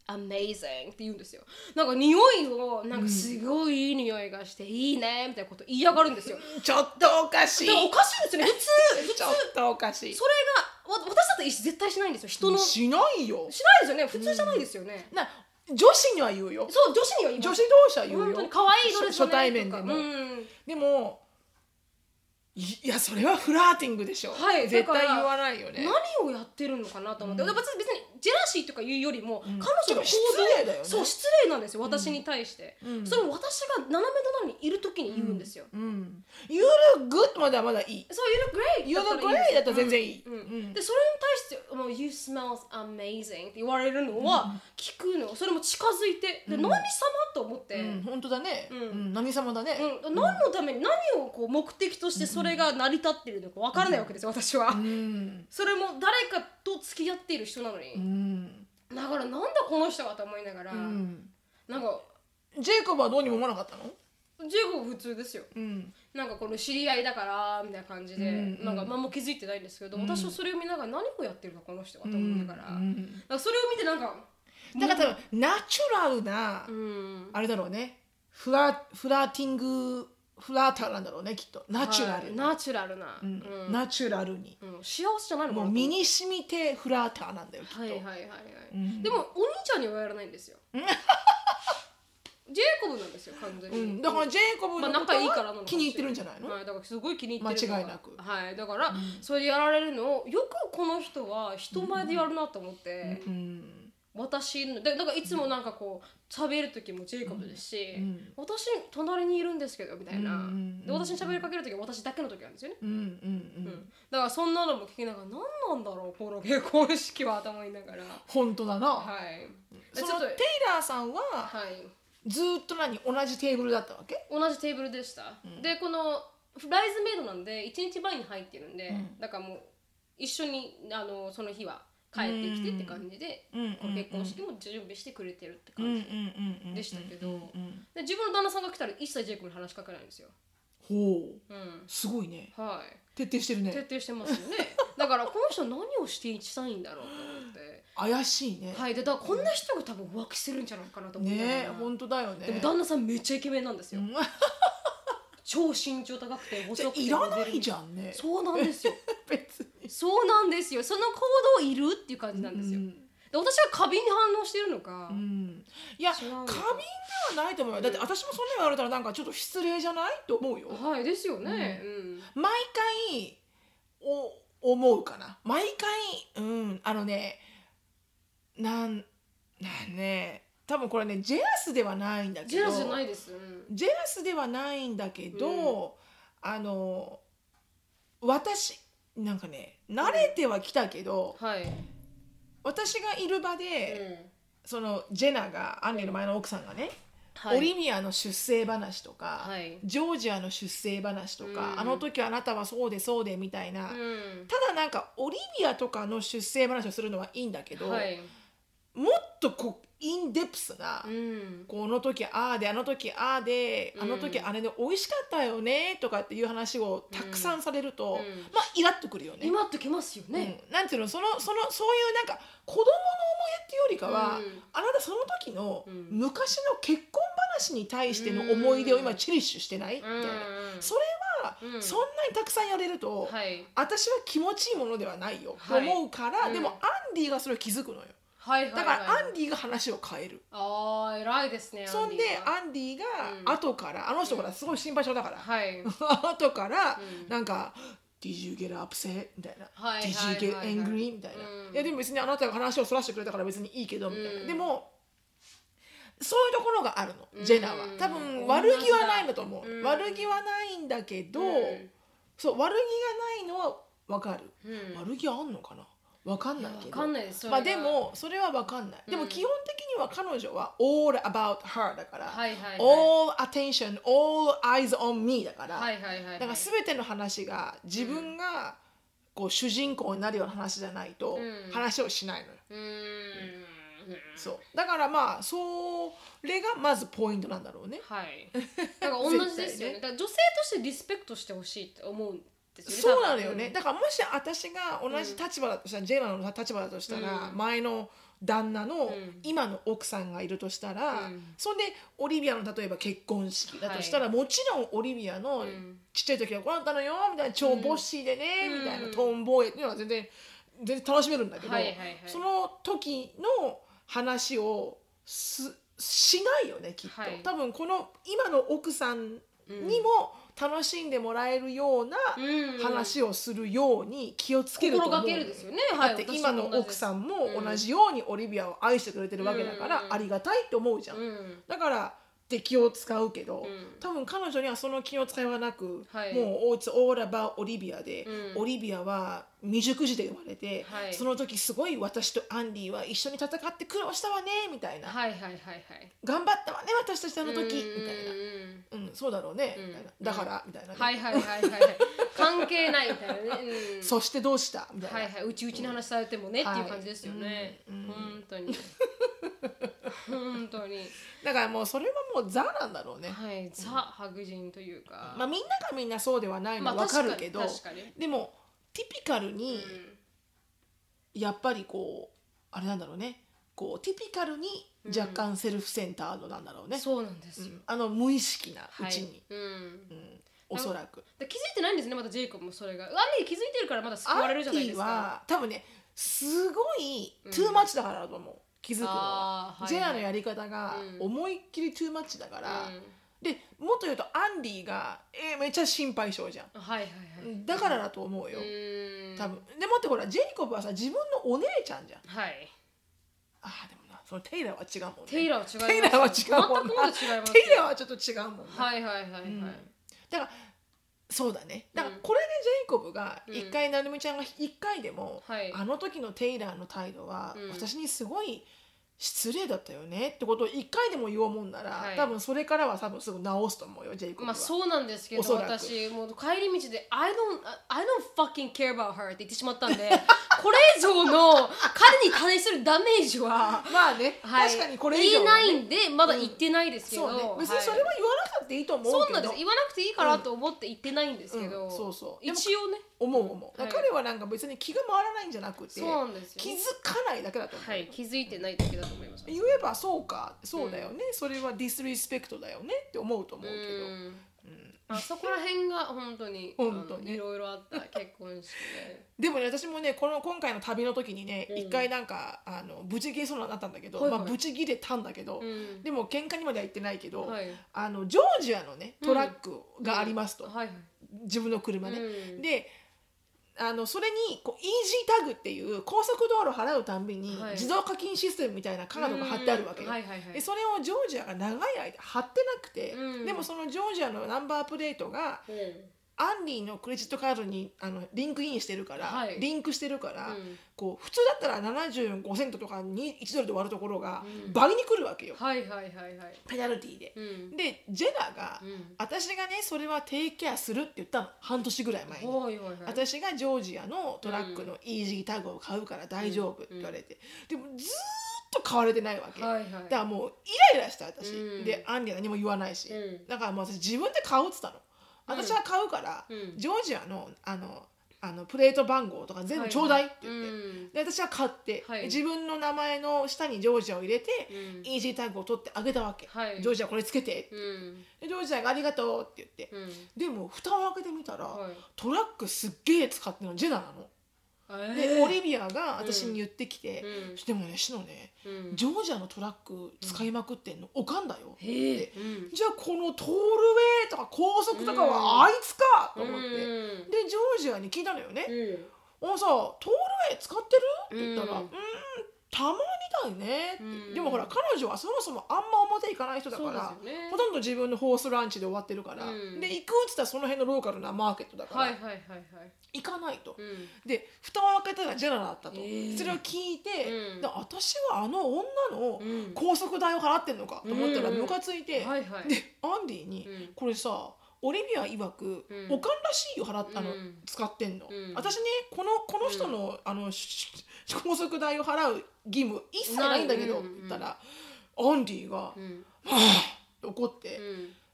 amazing って言うんですよ。なんか匂いをなんかすごいいい匂いがしていいねみたいなこと言いやがるんですよ。 ちょっとおかしい。 おかしいですよね。普通普通ちょっとおかしい。 それが私だったら絶対しないんですよ。人のしないよ。 しないですよね。普通じゃないですよね。 な女子には言うよ。 そう女子には言う。 女子同士は言うよ。 本当に可愛いドレス初対面でも。でもいやそれはフラーティングでしょ、はい、絶対言わないよね。 何をやってるのかなと思って、うん、別にジェラシーとか言うよりも、うん、彼女の行動、 失礼だよね。 そう失礼なんですよ、私に対して、うん、それを私が斜め隣にいる時に言うんですよ、 うんうん、You look good まだまだいい。 そう You look great You look great だったら全然いい、 うんうん、でそれに対してもう You smell amazing って言われるのは聞くの、それも近づいてで、何様と思って、 うん、本当だね、うんうん、何様だね、 うん、何のために何をこう目的としてそれが成り立ってるのか分からないわけですよ、私は、うん、それも誰かと付き合っている人なのに、うん、だからなんだこの人がと思いながら、うん、なんかジェイコブはどうにも思わなかったの？ ジェイコブ普通ですよ、うん、なんかこの知り合いだからみたいな感じで、うん、なんかまあもう気づいてないんですけど、うん、私はそれを見ながら何をやってるのこの人がと思いながら、うん、だからそれを見てなんかだから多分ナチュラルな、うん、あれだろうね、フラ、フラーティングフラーターなんだろうねきっと。ナチュラル、はい、 ナチュラルな、 うんうん、ナチュラルに、 うん、幸せじゃないのかな。 もう身に染みてフラーターなんだよきっと。 はいはいはいはい、うん、でもお兄ちゃんにはやらないんですよジェイコブなんですよ完全に、うん、 だからジェイコブのことは気に入ってるんじゃないの、 はい、だからすごい気に入ってるの間違いなく、 はい、だから、うん、それでやられるのをよくこの人は人前でやるなと思って、うんうん私のだからいつもなんかこう喋る時もジェイコブですし、うん、私隣にいるんですけどみたいな、うん、で私に喋りかける時は私だけの時なんですよね、うんうんうんうん、だからそんなのも聞きながら何なんだろうこの結婚式はと思いながら。 本当だな、 はい、 そのテイラーさんは、はい、ずっと何同じテーブルだったわけ？ 同じテーブルでした、うん、でこのライズメイドなんでいちにちまえに入ってるんで、うん、だからもう一緒にあのその日は帰ってきてって感じで、うん、この結婚式も準備してくれてるって感じでしたけど、で自分の旦那さんが来たら一切ジェイコブに話しかけないんですよ。 ほう、うん、すごいね、 はい、 徹底してるね。 徹底してますよねだからこの人何をしてしたいんだろうと思って怪しいね。 はい、でだからこんな人が多分浮気してるんじゃないかなと思ってね。本当だよね。 でも旦那さんめっちゃイケメンなんですよ、うん超身長高くて細くていらないじゃんね。 そうなんですよ別にそうなんですよ。その行動いるっていう感じなんですよ、うん、で私は過敏に反応してるのか、うん、 いや過敏ではないと思うよ。だって私もそんな言われたらなんかちょっと失礼じゃないと思うよ。 はいですよね、 うん、毎回お思うかな毎回、うん、あのねなんなんね多分これねジェラスではないんだけどジェラスじゃないです、うん、 ジェラスではないんだけど、うん、あの私なんかね慣れてはきたけど、うんはい、私がいる場で、うん、そのジェナがアンリの前の奥さんがね、はい、オリビアの出生話とか、はい、ジョージアの出生話とか、うん、あの時あなたはそうでそうでみたいな、うん、ただなんかオリビアとかの出生話をするのはいいんだけど、はい、もっとこうインデプスな、うん、この時ああであの時ああで、うん、あの時あれで美味しかったよねとかっていう話をたくさんされると、うん、まあイラっとくるよね。 イラっときますよね、 うん、なんていうのそのそのそういうなんか子供の思いっていうよりかは、うん、あなたその時の昔の結婚話に対しての思い出を今チェリッシュしてない、うん、みたいな、それは、うん、そんなにたくさんやれると、はい、私は気持ちいいものではないよ、はい、と思うから、でもアンディがそれを気づくのよ。はいはいはい、だからアンディが話を変える。 ああ偉いですね。 そんでアンディが後から、うん、あの人からすごい心配性だから、はい、後から、うん、なんか Did you get upset? みたいな、はい、Did you get angry? みたいな、うん、いやでも別にあなたが話をそらしてくれたから別にいいけどみたいな、うん、でもそういうところがあるの、うん、ジェナは多分悪気はないんだと思う、うん、悪気はないんだけど、うん、そう悪気がないのは分かる、うん、悪気あんのかなわかんないけど、 かんないです。 まあでもそれはわかんない、うん、でも基本的には彼女は all about her だから、はいはいはい、all attention all eyes on me だから、はいはいはいはい、だから全ての話が自分がこう主人公になるような話じゃないと話をしないのよ、うんうん、そうだからまあそれがまずポイントなんだろうね。 はい。だから同じですよね。ねだから女性としてリスペクトしてほしいって思うですよね。 そうなのよね。だからもし私が同じ立場だとしたら、うん、ジェラの立場だとしたら、うん、前の旦那の今の奥さんがいるとしたら、うん、それでオリビアの例えば結婚式だとしたら、はい、もちろんオリビアのちっちゃい時はこうなったのよみたいな、超ボッシーでね、うん、みたいなトンボーイっていうのは全然全然楽しめるんだけど、はいはいはい、その時の話をすしないよねきっと、はい、多分この今の奥さんにも楽しんでもらえるような話をするように気をつけると思う、心がけるですよね、はい、だって今の奥さんも同じようにオリビアを愛してくれてるわけだから、ありがたいって思うじゃん、うん、だからって気を使うけど、うん、多分彼女にはその気を使いはなく、はい、もう It's all about オリビアで、うん、オリビアは未熟児で生まれて、はい、その時すごい私とアンディは一緒に戦って苦労したわねみたいな、はいはいはいはい、頑張ったわね私たちあの時みたいな、うん、そうだろうね、うん、みたいなだから、うん、みたいな、ね、はいはいはいはい関係ないみたいなね、うん、そしてどうしたみたいな、はいはい、うちうちの話されてもね、うん、っていう感じですよね、はい、うん、本当に本当にだからもうそれはもうザなんだろうね、はい、ザ白人というか、まあみんながみんなそうではないのは分かるけど、まあ、でもティピカルに、うん、やっぱりこうあれなんだろうね、こうティピカルに若干セルフセンタードなんだろうね、うん、そうなんですよ、うん、あの無意識なうちに、はい、うんうん、おそらく気づいてないんですね、またジェイコブもそれがアンディ気づいてるからまだ救われるじゃないですか。アンディは多分ねすごいトゥーマッチだからだと思う、うん、気づくのは、はいはい、ジェアのやり方が思いっきりトゥーマッチだから、うん、でもっと言うとアンディが、えー、めっちゃ心配性じゃん、はいはいはい、だからだと思うよ、うん、多分でもってほらジェイコブはさ自分のお姉ちゃんじゃん、はい、あーでもなそのテイラーは違うもんね、テイラーは違います、テイラーは違うもんな、テイラーはちょっと違うもんね、はいはいはいはい、うん、だからそうだね、だからこれでジェイコブが一回、うん、なるみちゃんが一回でも、はい、あの時のテイラーの態度は、うん、私にすごい失礼だったよねってことを一回でも言おうもんなら、はい、多分それからは多分すぐ直すと思うよジェイコブは。まあそうなんですけど、私もう帰り道で I don't, I don't fucking care about her って言ってしまったんでこれ以上の彼に対するダメージはまあね、はい、確かにこれ以上は、ね、言えないんでまだ言ってないですけど、うんそうね、別にそれは言わなくていいと思うけど、そうなんです、言わなくていいからと思って言ってないんですけど、うんうん、そうそう一応ね思う思う、はい、彼はなんか別に気が回らないんじゃなくて、そうなんですよ、ね、気づかないだけだと思う、はい、気づいてないだけだと思います。言えばそうかそうだよね、うん、それはディスリスペクトだよねって思うと思うけど、うんうん、あそこら辺が本当に本当にいろいろあった結婚式ででもね私もねこの今回の旅の時にね一、うん、回なんかあのブチ切れそうになったんだけど、はいはい、まあブチ切れたんだけど、うん、でも喧嘩にまでは行ってないけど、はい、あのジョージアのねトラックがありますと、うんはいはい、自分の車ね、うん、であのそれにこうイージータグっていう高速道路払うたんびに自動課金システムみたいなカードが貼ってあるわけよ、はいはいはい、でそれをジョージアが長い間貼ってなくて、うん、でもそのジョージアのナンバープレートが、うん、アンディのクレジットカードにあのリンクインしてるから、はい、リンクしてるから、うん、こう普通だったらななじゅうごセントとかにいちドルで終わるところが倍に来るわけよ、はいはいはいはい、ペナルティで、うん、でジェラが、うん、私がねそれはテイクケアするって言ったの半年ぐらい前に、はいはいはい、私がジョージアのトラックのイージータグを買うから大丈夫って言われて、うん、でもずーっと買われてないわけ、はいはい、だからもうイライラした私、うん、でアンディは何も言わないし、うん、だからもう私自分で買うって言ったの、私は買うから、うん、ジョージアのあのあのプレート番号とか全部ちょうだいって言って、はいはいうん、で私は買って、はい、自分の名前の下にジョージアを入れて、うん、イージータグを取ってあげたわけ、はい、ジョージアこれつけてって、うん、でジョージアがありがとうって言って、うん、でも蓋を開けてみたら、はい、トラックすっげえ使ってるのジェナなの、でオリビアが私に言ってきて、うん、でもねシノね、うん、ジョージアのトラック使いまくってんの、うん、おかんだよって、うん、じゃあこのトールウェイとか高速とかはあいつか、うん、と思って、うん、でジョージアに聞いたのよね、うん、あさトールウェイ使ってるって言ったら、うん、うんたまにだよね、うん、でもほら彼女はそもそもあんま表行かない人だから、ね、ほとんど自分のホースランチで終わってるから、うん、で行くっつったらその辺のローカルなマーケットだから、はいはいはいはい、行かないと、うん、で蓋を開けたらジェナだったと、えー、それを聞いて、うん、で私はあの女の高速代を払ってんのかと思ったらムカついて、うんはいはい、でアンディに、うん、これさオリビア曰く、うん、おかんらしいよ払っあの、うん、使ってんの、うん、私ねこのこの人の、うん、あの高速代を払う義務一切ないんだけどって言ったら、アンディが、うん、はぁって怒って、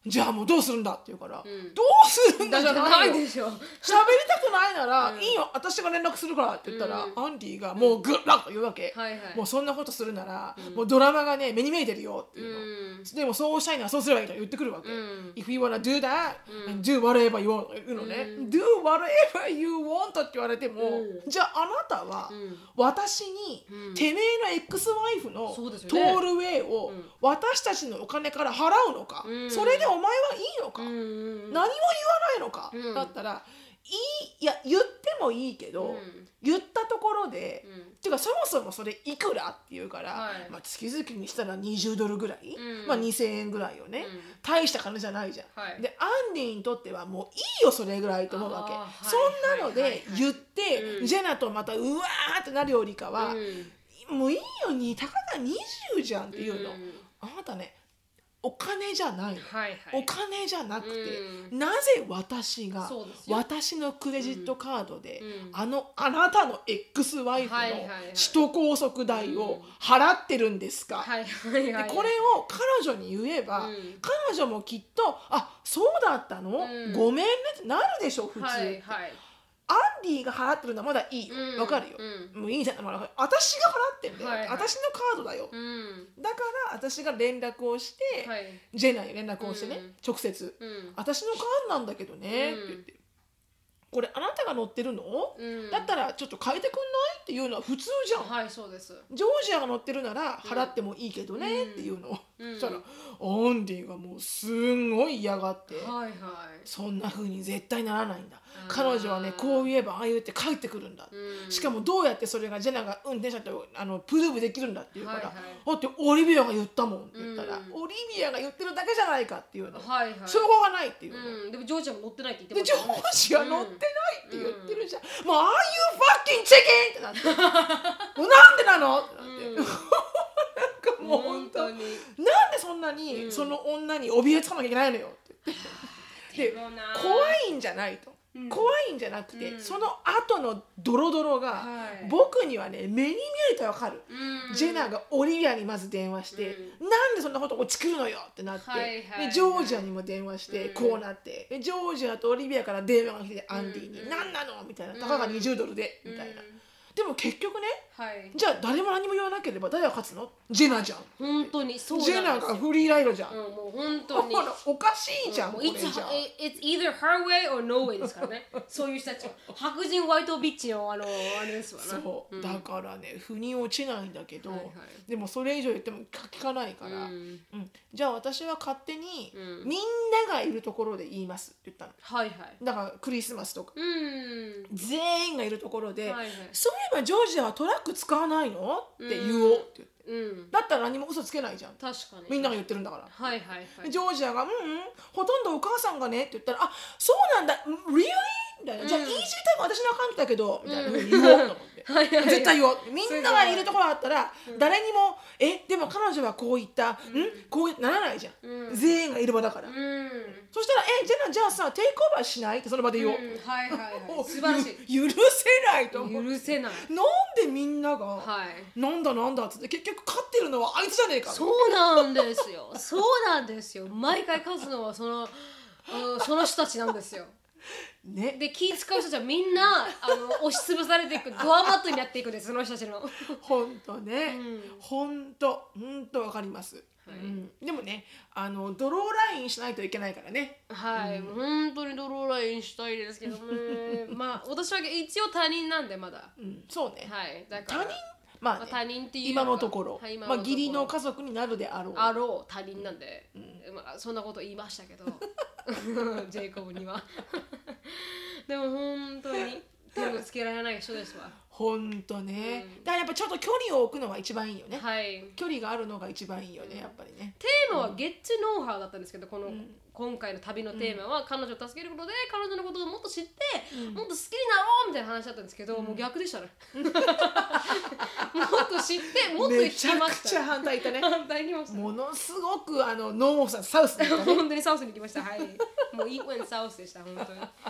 じゃあもうどうするんだって言うから、うん、どうするんだじゃないよ。喋りたくないなら、うん、いいよ私が連絡するからって言ったら、うん、アンディがもうグッラッと言うわけ、はいはい、もうそんなことするなら、うん、もうドラマがね目に見えてるよっていうの、うん、でもそうしたいならそうすればいいと言ってくるわけ、うん、If you wanna do that、うん、do whatever you want 言うのね、うん、do whatever you want って言われても、うん、じゃああなたは、うん、私に、うん、てめえの エックスワイフのトールウェイを、うん、私たちのお金から払うのか、うん、それでお前はいいのか、うん、何も言わないのか、うん、だったらいい、いや言ってもいいけど、うん、言ったところで、うん、っていうかそもそもそれいくらって言うから、はい、まあ、月々にしたらにじゅうドルぐらい、うん、まあ、にせんえんぐらいよね、うん、大した金じゃないじゃん、はい、でアンディにとってはもういいよそれぐらいと思うわけ、そんなので言って、はいはいはい、ジェナとまたうわーってなるよりかは、うん、もういいよにたかがにじゅうじゃんっていうの、うん、あなたねお金じゃないの、はいはい、お金じゃなくて、うん、なぜ私が私のクレジットカードで、うん、あのあなたの エックスワイフの首都高速代を払ってるんですか、はいはいはいはい、でこれを彼女に言えば、うん、彼女もきっとあそうだったの、うん、ごめんねってなるでしょ普通、はいはい、アンディが払ってるのはまだいいよ、わ、うん、かるよ、うん、もういいじゃん、私が払ってんだよ、はいはい、私のカードだよ、うん、だから私が連絡をして、はい、ジェナに連絡をしてね、うん、直接、うん、私のカードなんだけどね、うん、って言ってこれあなたが乗ってるの、うん、だったらちょっと変えてくんないっていうのは普通じゃん、 はい、そうです。 ジョージアが乗ってるなら払ってもいいけどね、うん、っていうのを、うん、そしたらアンディがもうすんごい嫌がって、はいはい、そんな風に絶対ならないんだ、彼女はねこう言えばああ言って帰ってくるんだ、うん、しかもどうやってそれがジェナが運転者とあのプルーブできるんだって言うから、はいはい、だってオリビアが言ったもんって言ったら、うん、オリビアが言ってるだけじゃないかっていうの、はいはい、証拠がないっていうの、 うん、でもジョージアも乗ってないって言ってましたよね、でジョージア乗ってないって言ってるじゃん、うん、もうああいうファッキンチキンってなってもうなんでなのってなって、うん、なんかもう本当になんでそんなにその女に怯えつかなきゃいけないのよって言ってで怖いんじゃないと、うん、怖いんじゃなくて、うん、その後のドロドロが、はい、僕にはね目に見えてわかる、うん、ジェナがオリビアにまず電話して、うん、なんでそんなこと落ちくるのよってなって、はいはいはい、でジョージアにも電話して、うん、こうなってでジョージアとオリビアから電話が来てアンディに、うん、何なのみたいな、たかがにじゅうドルで、みたいな、でも結局ね、はい、じゃあ誰も何も言わなければ誰が勝つの？ジェナじゃん。 本当にそうなんですよ。 ジェナがフリーライドじゃん。 うん、もう本当に。 おかしいじゃん。 これじゃん。It's either her way or no way ですからね。そういう人たちは白人ホワイトビッチのあのあれですわね。 そう、うん、だからね腑に落ちないんだけど、はいはい、でもそれ以上言っても聞かないから、うんうん、じゃあ私は勝手に、うん、みんながいるところで言いますって言ったの。はいはい。だからクリスマスとか、うん、全員がいるところで、はいはい、そういえばジョージアはトラック使わないのって言おうって言って、うん、だったら何も嘘つけないじゃん。確かにみんなが言ってるんだから。はいはいはい。ジョージアが「うんうんほとんどお母さんがね」って言ったら「あそうなんだ Really?」みたいな、うん、じゃあイージータイム私のアカウントだけどみたいなふうに言おうと思って、はいはいはい、絶対言おう。みんながいるところだったら誰にも「えでも彼女はこう言った」うん、こうならないじゃん、うん、全員がいる場だから、うん、そしたら「えジェナじゃあさテイクオーバーしない?」ってその場で言おう、うん、はいはいはい素晴らしい許せないと思って許せない。なんでみんなが、はい、なんだなんだって結局勝ってるのはあいつじゃねえか。 そうなんですよそうなんですよ毎回勝つのはそのその人たちなんですよね、で気使う人たちはみんなあの押しつぶされていくドアマットになっていくんですその人たちのほんとね、うん、ほんとほんとわかります、はいうん、でもねあのドローラインしないといけないからねはい、うん、本当にドローラインしたいですけどねまあ私は一応他人なんでまだ、 うん、そうね、 はい、だから他人まあ、ねまあ、他人っていう今のところ、はい、まあ、義理の家族になるであろうあろう他人なんで、うんまあ、そんなこと言いましたけどジェイコブにはでも本当に手をつけられない人ですわ本当ね、うん、だからやっぱちょっと距離を置くのが一番いいよね、はい、距離があるのが一番いいよね、やっぱりね。 テーマはゲッツノウハウだったんですけどこの、うん、今回の旅のテーマは、うん、彼女を助けることで彼女のことをもっと知って、うん、もっと好きになろうみたいな話だったんですけど、うん、もう逆でしたねもっと知ってもっと行きました。めちゃくちゃ反対いたね反対にました、ね、ものすごくあのノースサウスに行ったね本当にサウスに行きましたはいもうイーウェンサウスでした本当に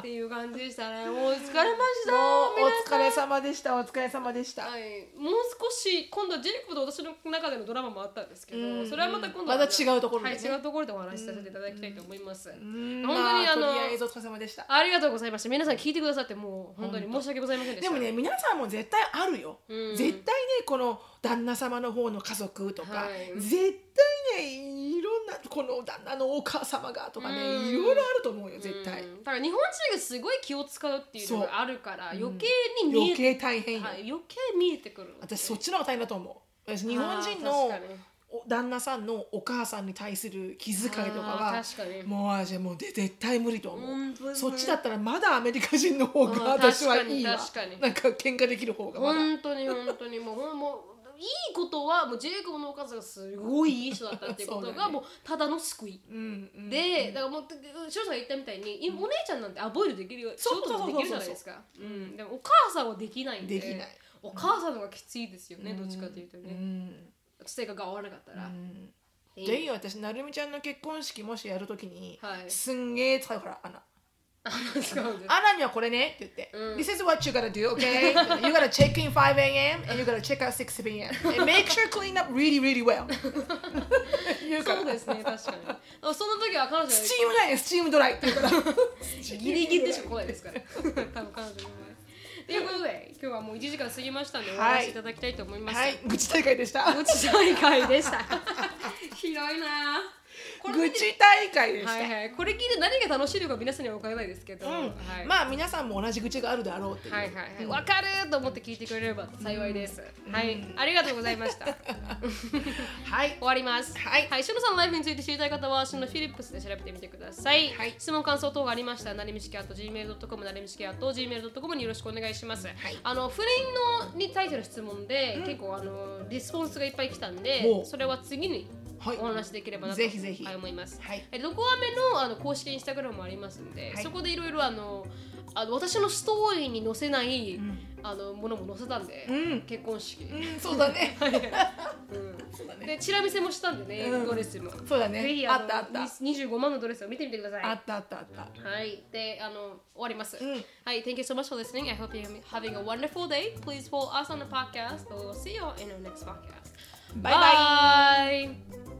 っていう感じでしたね。もう疲れました。 もうお疲れ様でした。お疲れ様でした。 はい、もう少し今度はジェイコブと私の中でのドラマもあったんですけど、うん、それはまた今度はまた違うところで、ね、 はい、違うところでお話しさせていただきたいと思います。うん、 本当にあの、まあ、とりあえずお疲れ様でした。 ありがとうございました。皆さん聞いてくださってもう本当に申し訳ございませんでした。 でもね、皆さんも絶対あるよ。うん、絶対ね、この旦那様の方の家族とか、はい、絶対ね、いろんなこの旦那のお母様がとかね、いろいろあると思うよ、絶対。 だから日本人がすごい気を使うっていうのがあるから、余計に見え、 余計大変よ、 はい、余計見えてくる。 私そっちの方が大変だと思う。私日本人の旦那さんのお母さんに対する気遣いとかはもうあじゃもう絶対無理と思う。そっちだったらまだアメリカ人の方が私はいいわ。なんか喧嘩できる方がまだ。 本当に本当にもうもういいことはもうジェイコブのお母さんがすごいいい人だったっていうことがもうただの救い、うんうん、でだからもうシロさんが言ったみたいにお姉ちゃんなんてアボイルできるよ、仕事もできるじゃないですか。でもお母さんはできないんで、できない、お母さんの方がきついですよね、うん、どっちかというとね、うん、性格が合わなかったら、うん、 でいいよ。私なるみちゃんの結婚式もしやるときに、はい、すんげえ使うからアナアナにはこれねって言って、うん、This is what you gotta do, okay? You gotta check in five a.m. and you gotta check out six p.m. and make sure clean up really, really well. そうですね、確かに。その時は彼女スチームじゃない、スチームドライって言うからギリギリでしか来ないですから多分彼女の場合ということで今日はもういちじかん過ぎましたので終わらせていただきたいと思います。 はい、はい、愚痴大会でした。 愚痴大会でしたひどいな。 愚痴大会でした。 はいはい、これ聞いて何が楽しいのか皆さんには分からないですけど、うんはい、 まあ皆さんも同じ愚痴があるだろうっていう、 はいはいはい、分かると思って聞いてくれれば幸いです、うん、はい、うん、ありがとうございましたはい終わります。はい、はい、しのさんのライフについて知りたい方はしのフィリップスで調べてみてください、はい、質問感想等がありましたらなりみしき at ジーメールドットコム なりみしき at ジーメールドットコム によろしくお願いします、はい、あの不倫のに対しての質問で、うん、結構あのリスポンスがいっぱい来たんでそれは次にお話できればなと思います。はい、どこアメ の, あの公式インスタグラムもありますので、はい、そこでいろいろあのあの私のストーリーに載せない、うん、あのものも載せたんで、うん、結婚式、 うん、そうだね、 うんそうだね、でチラ見せもしたんでね、うん、ドレスのそうだね、 ぜひあったあったにじゅうごまんのドレスを見てみてください。 あったあったあったはいであの終わります、うん、はい Thank you so much for listening. I hope you're having a wonderful day. Please follow us on the podcast. We'll see you in our next podcast. Bye bye, bye.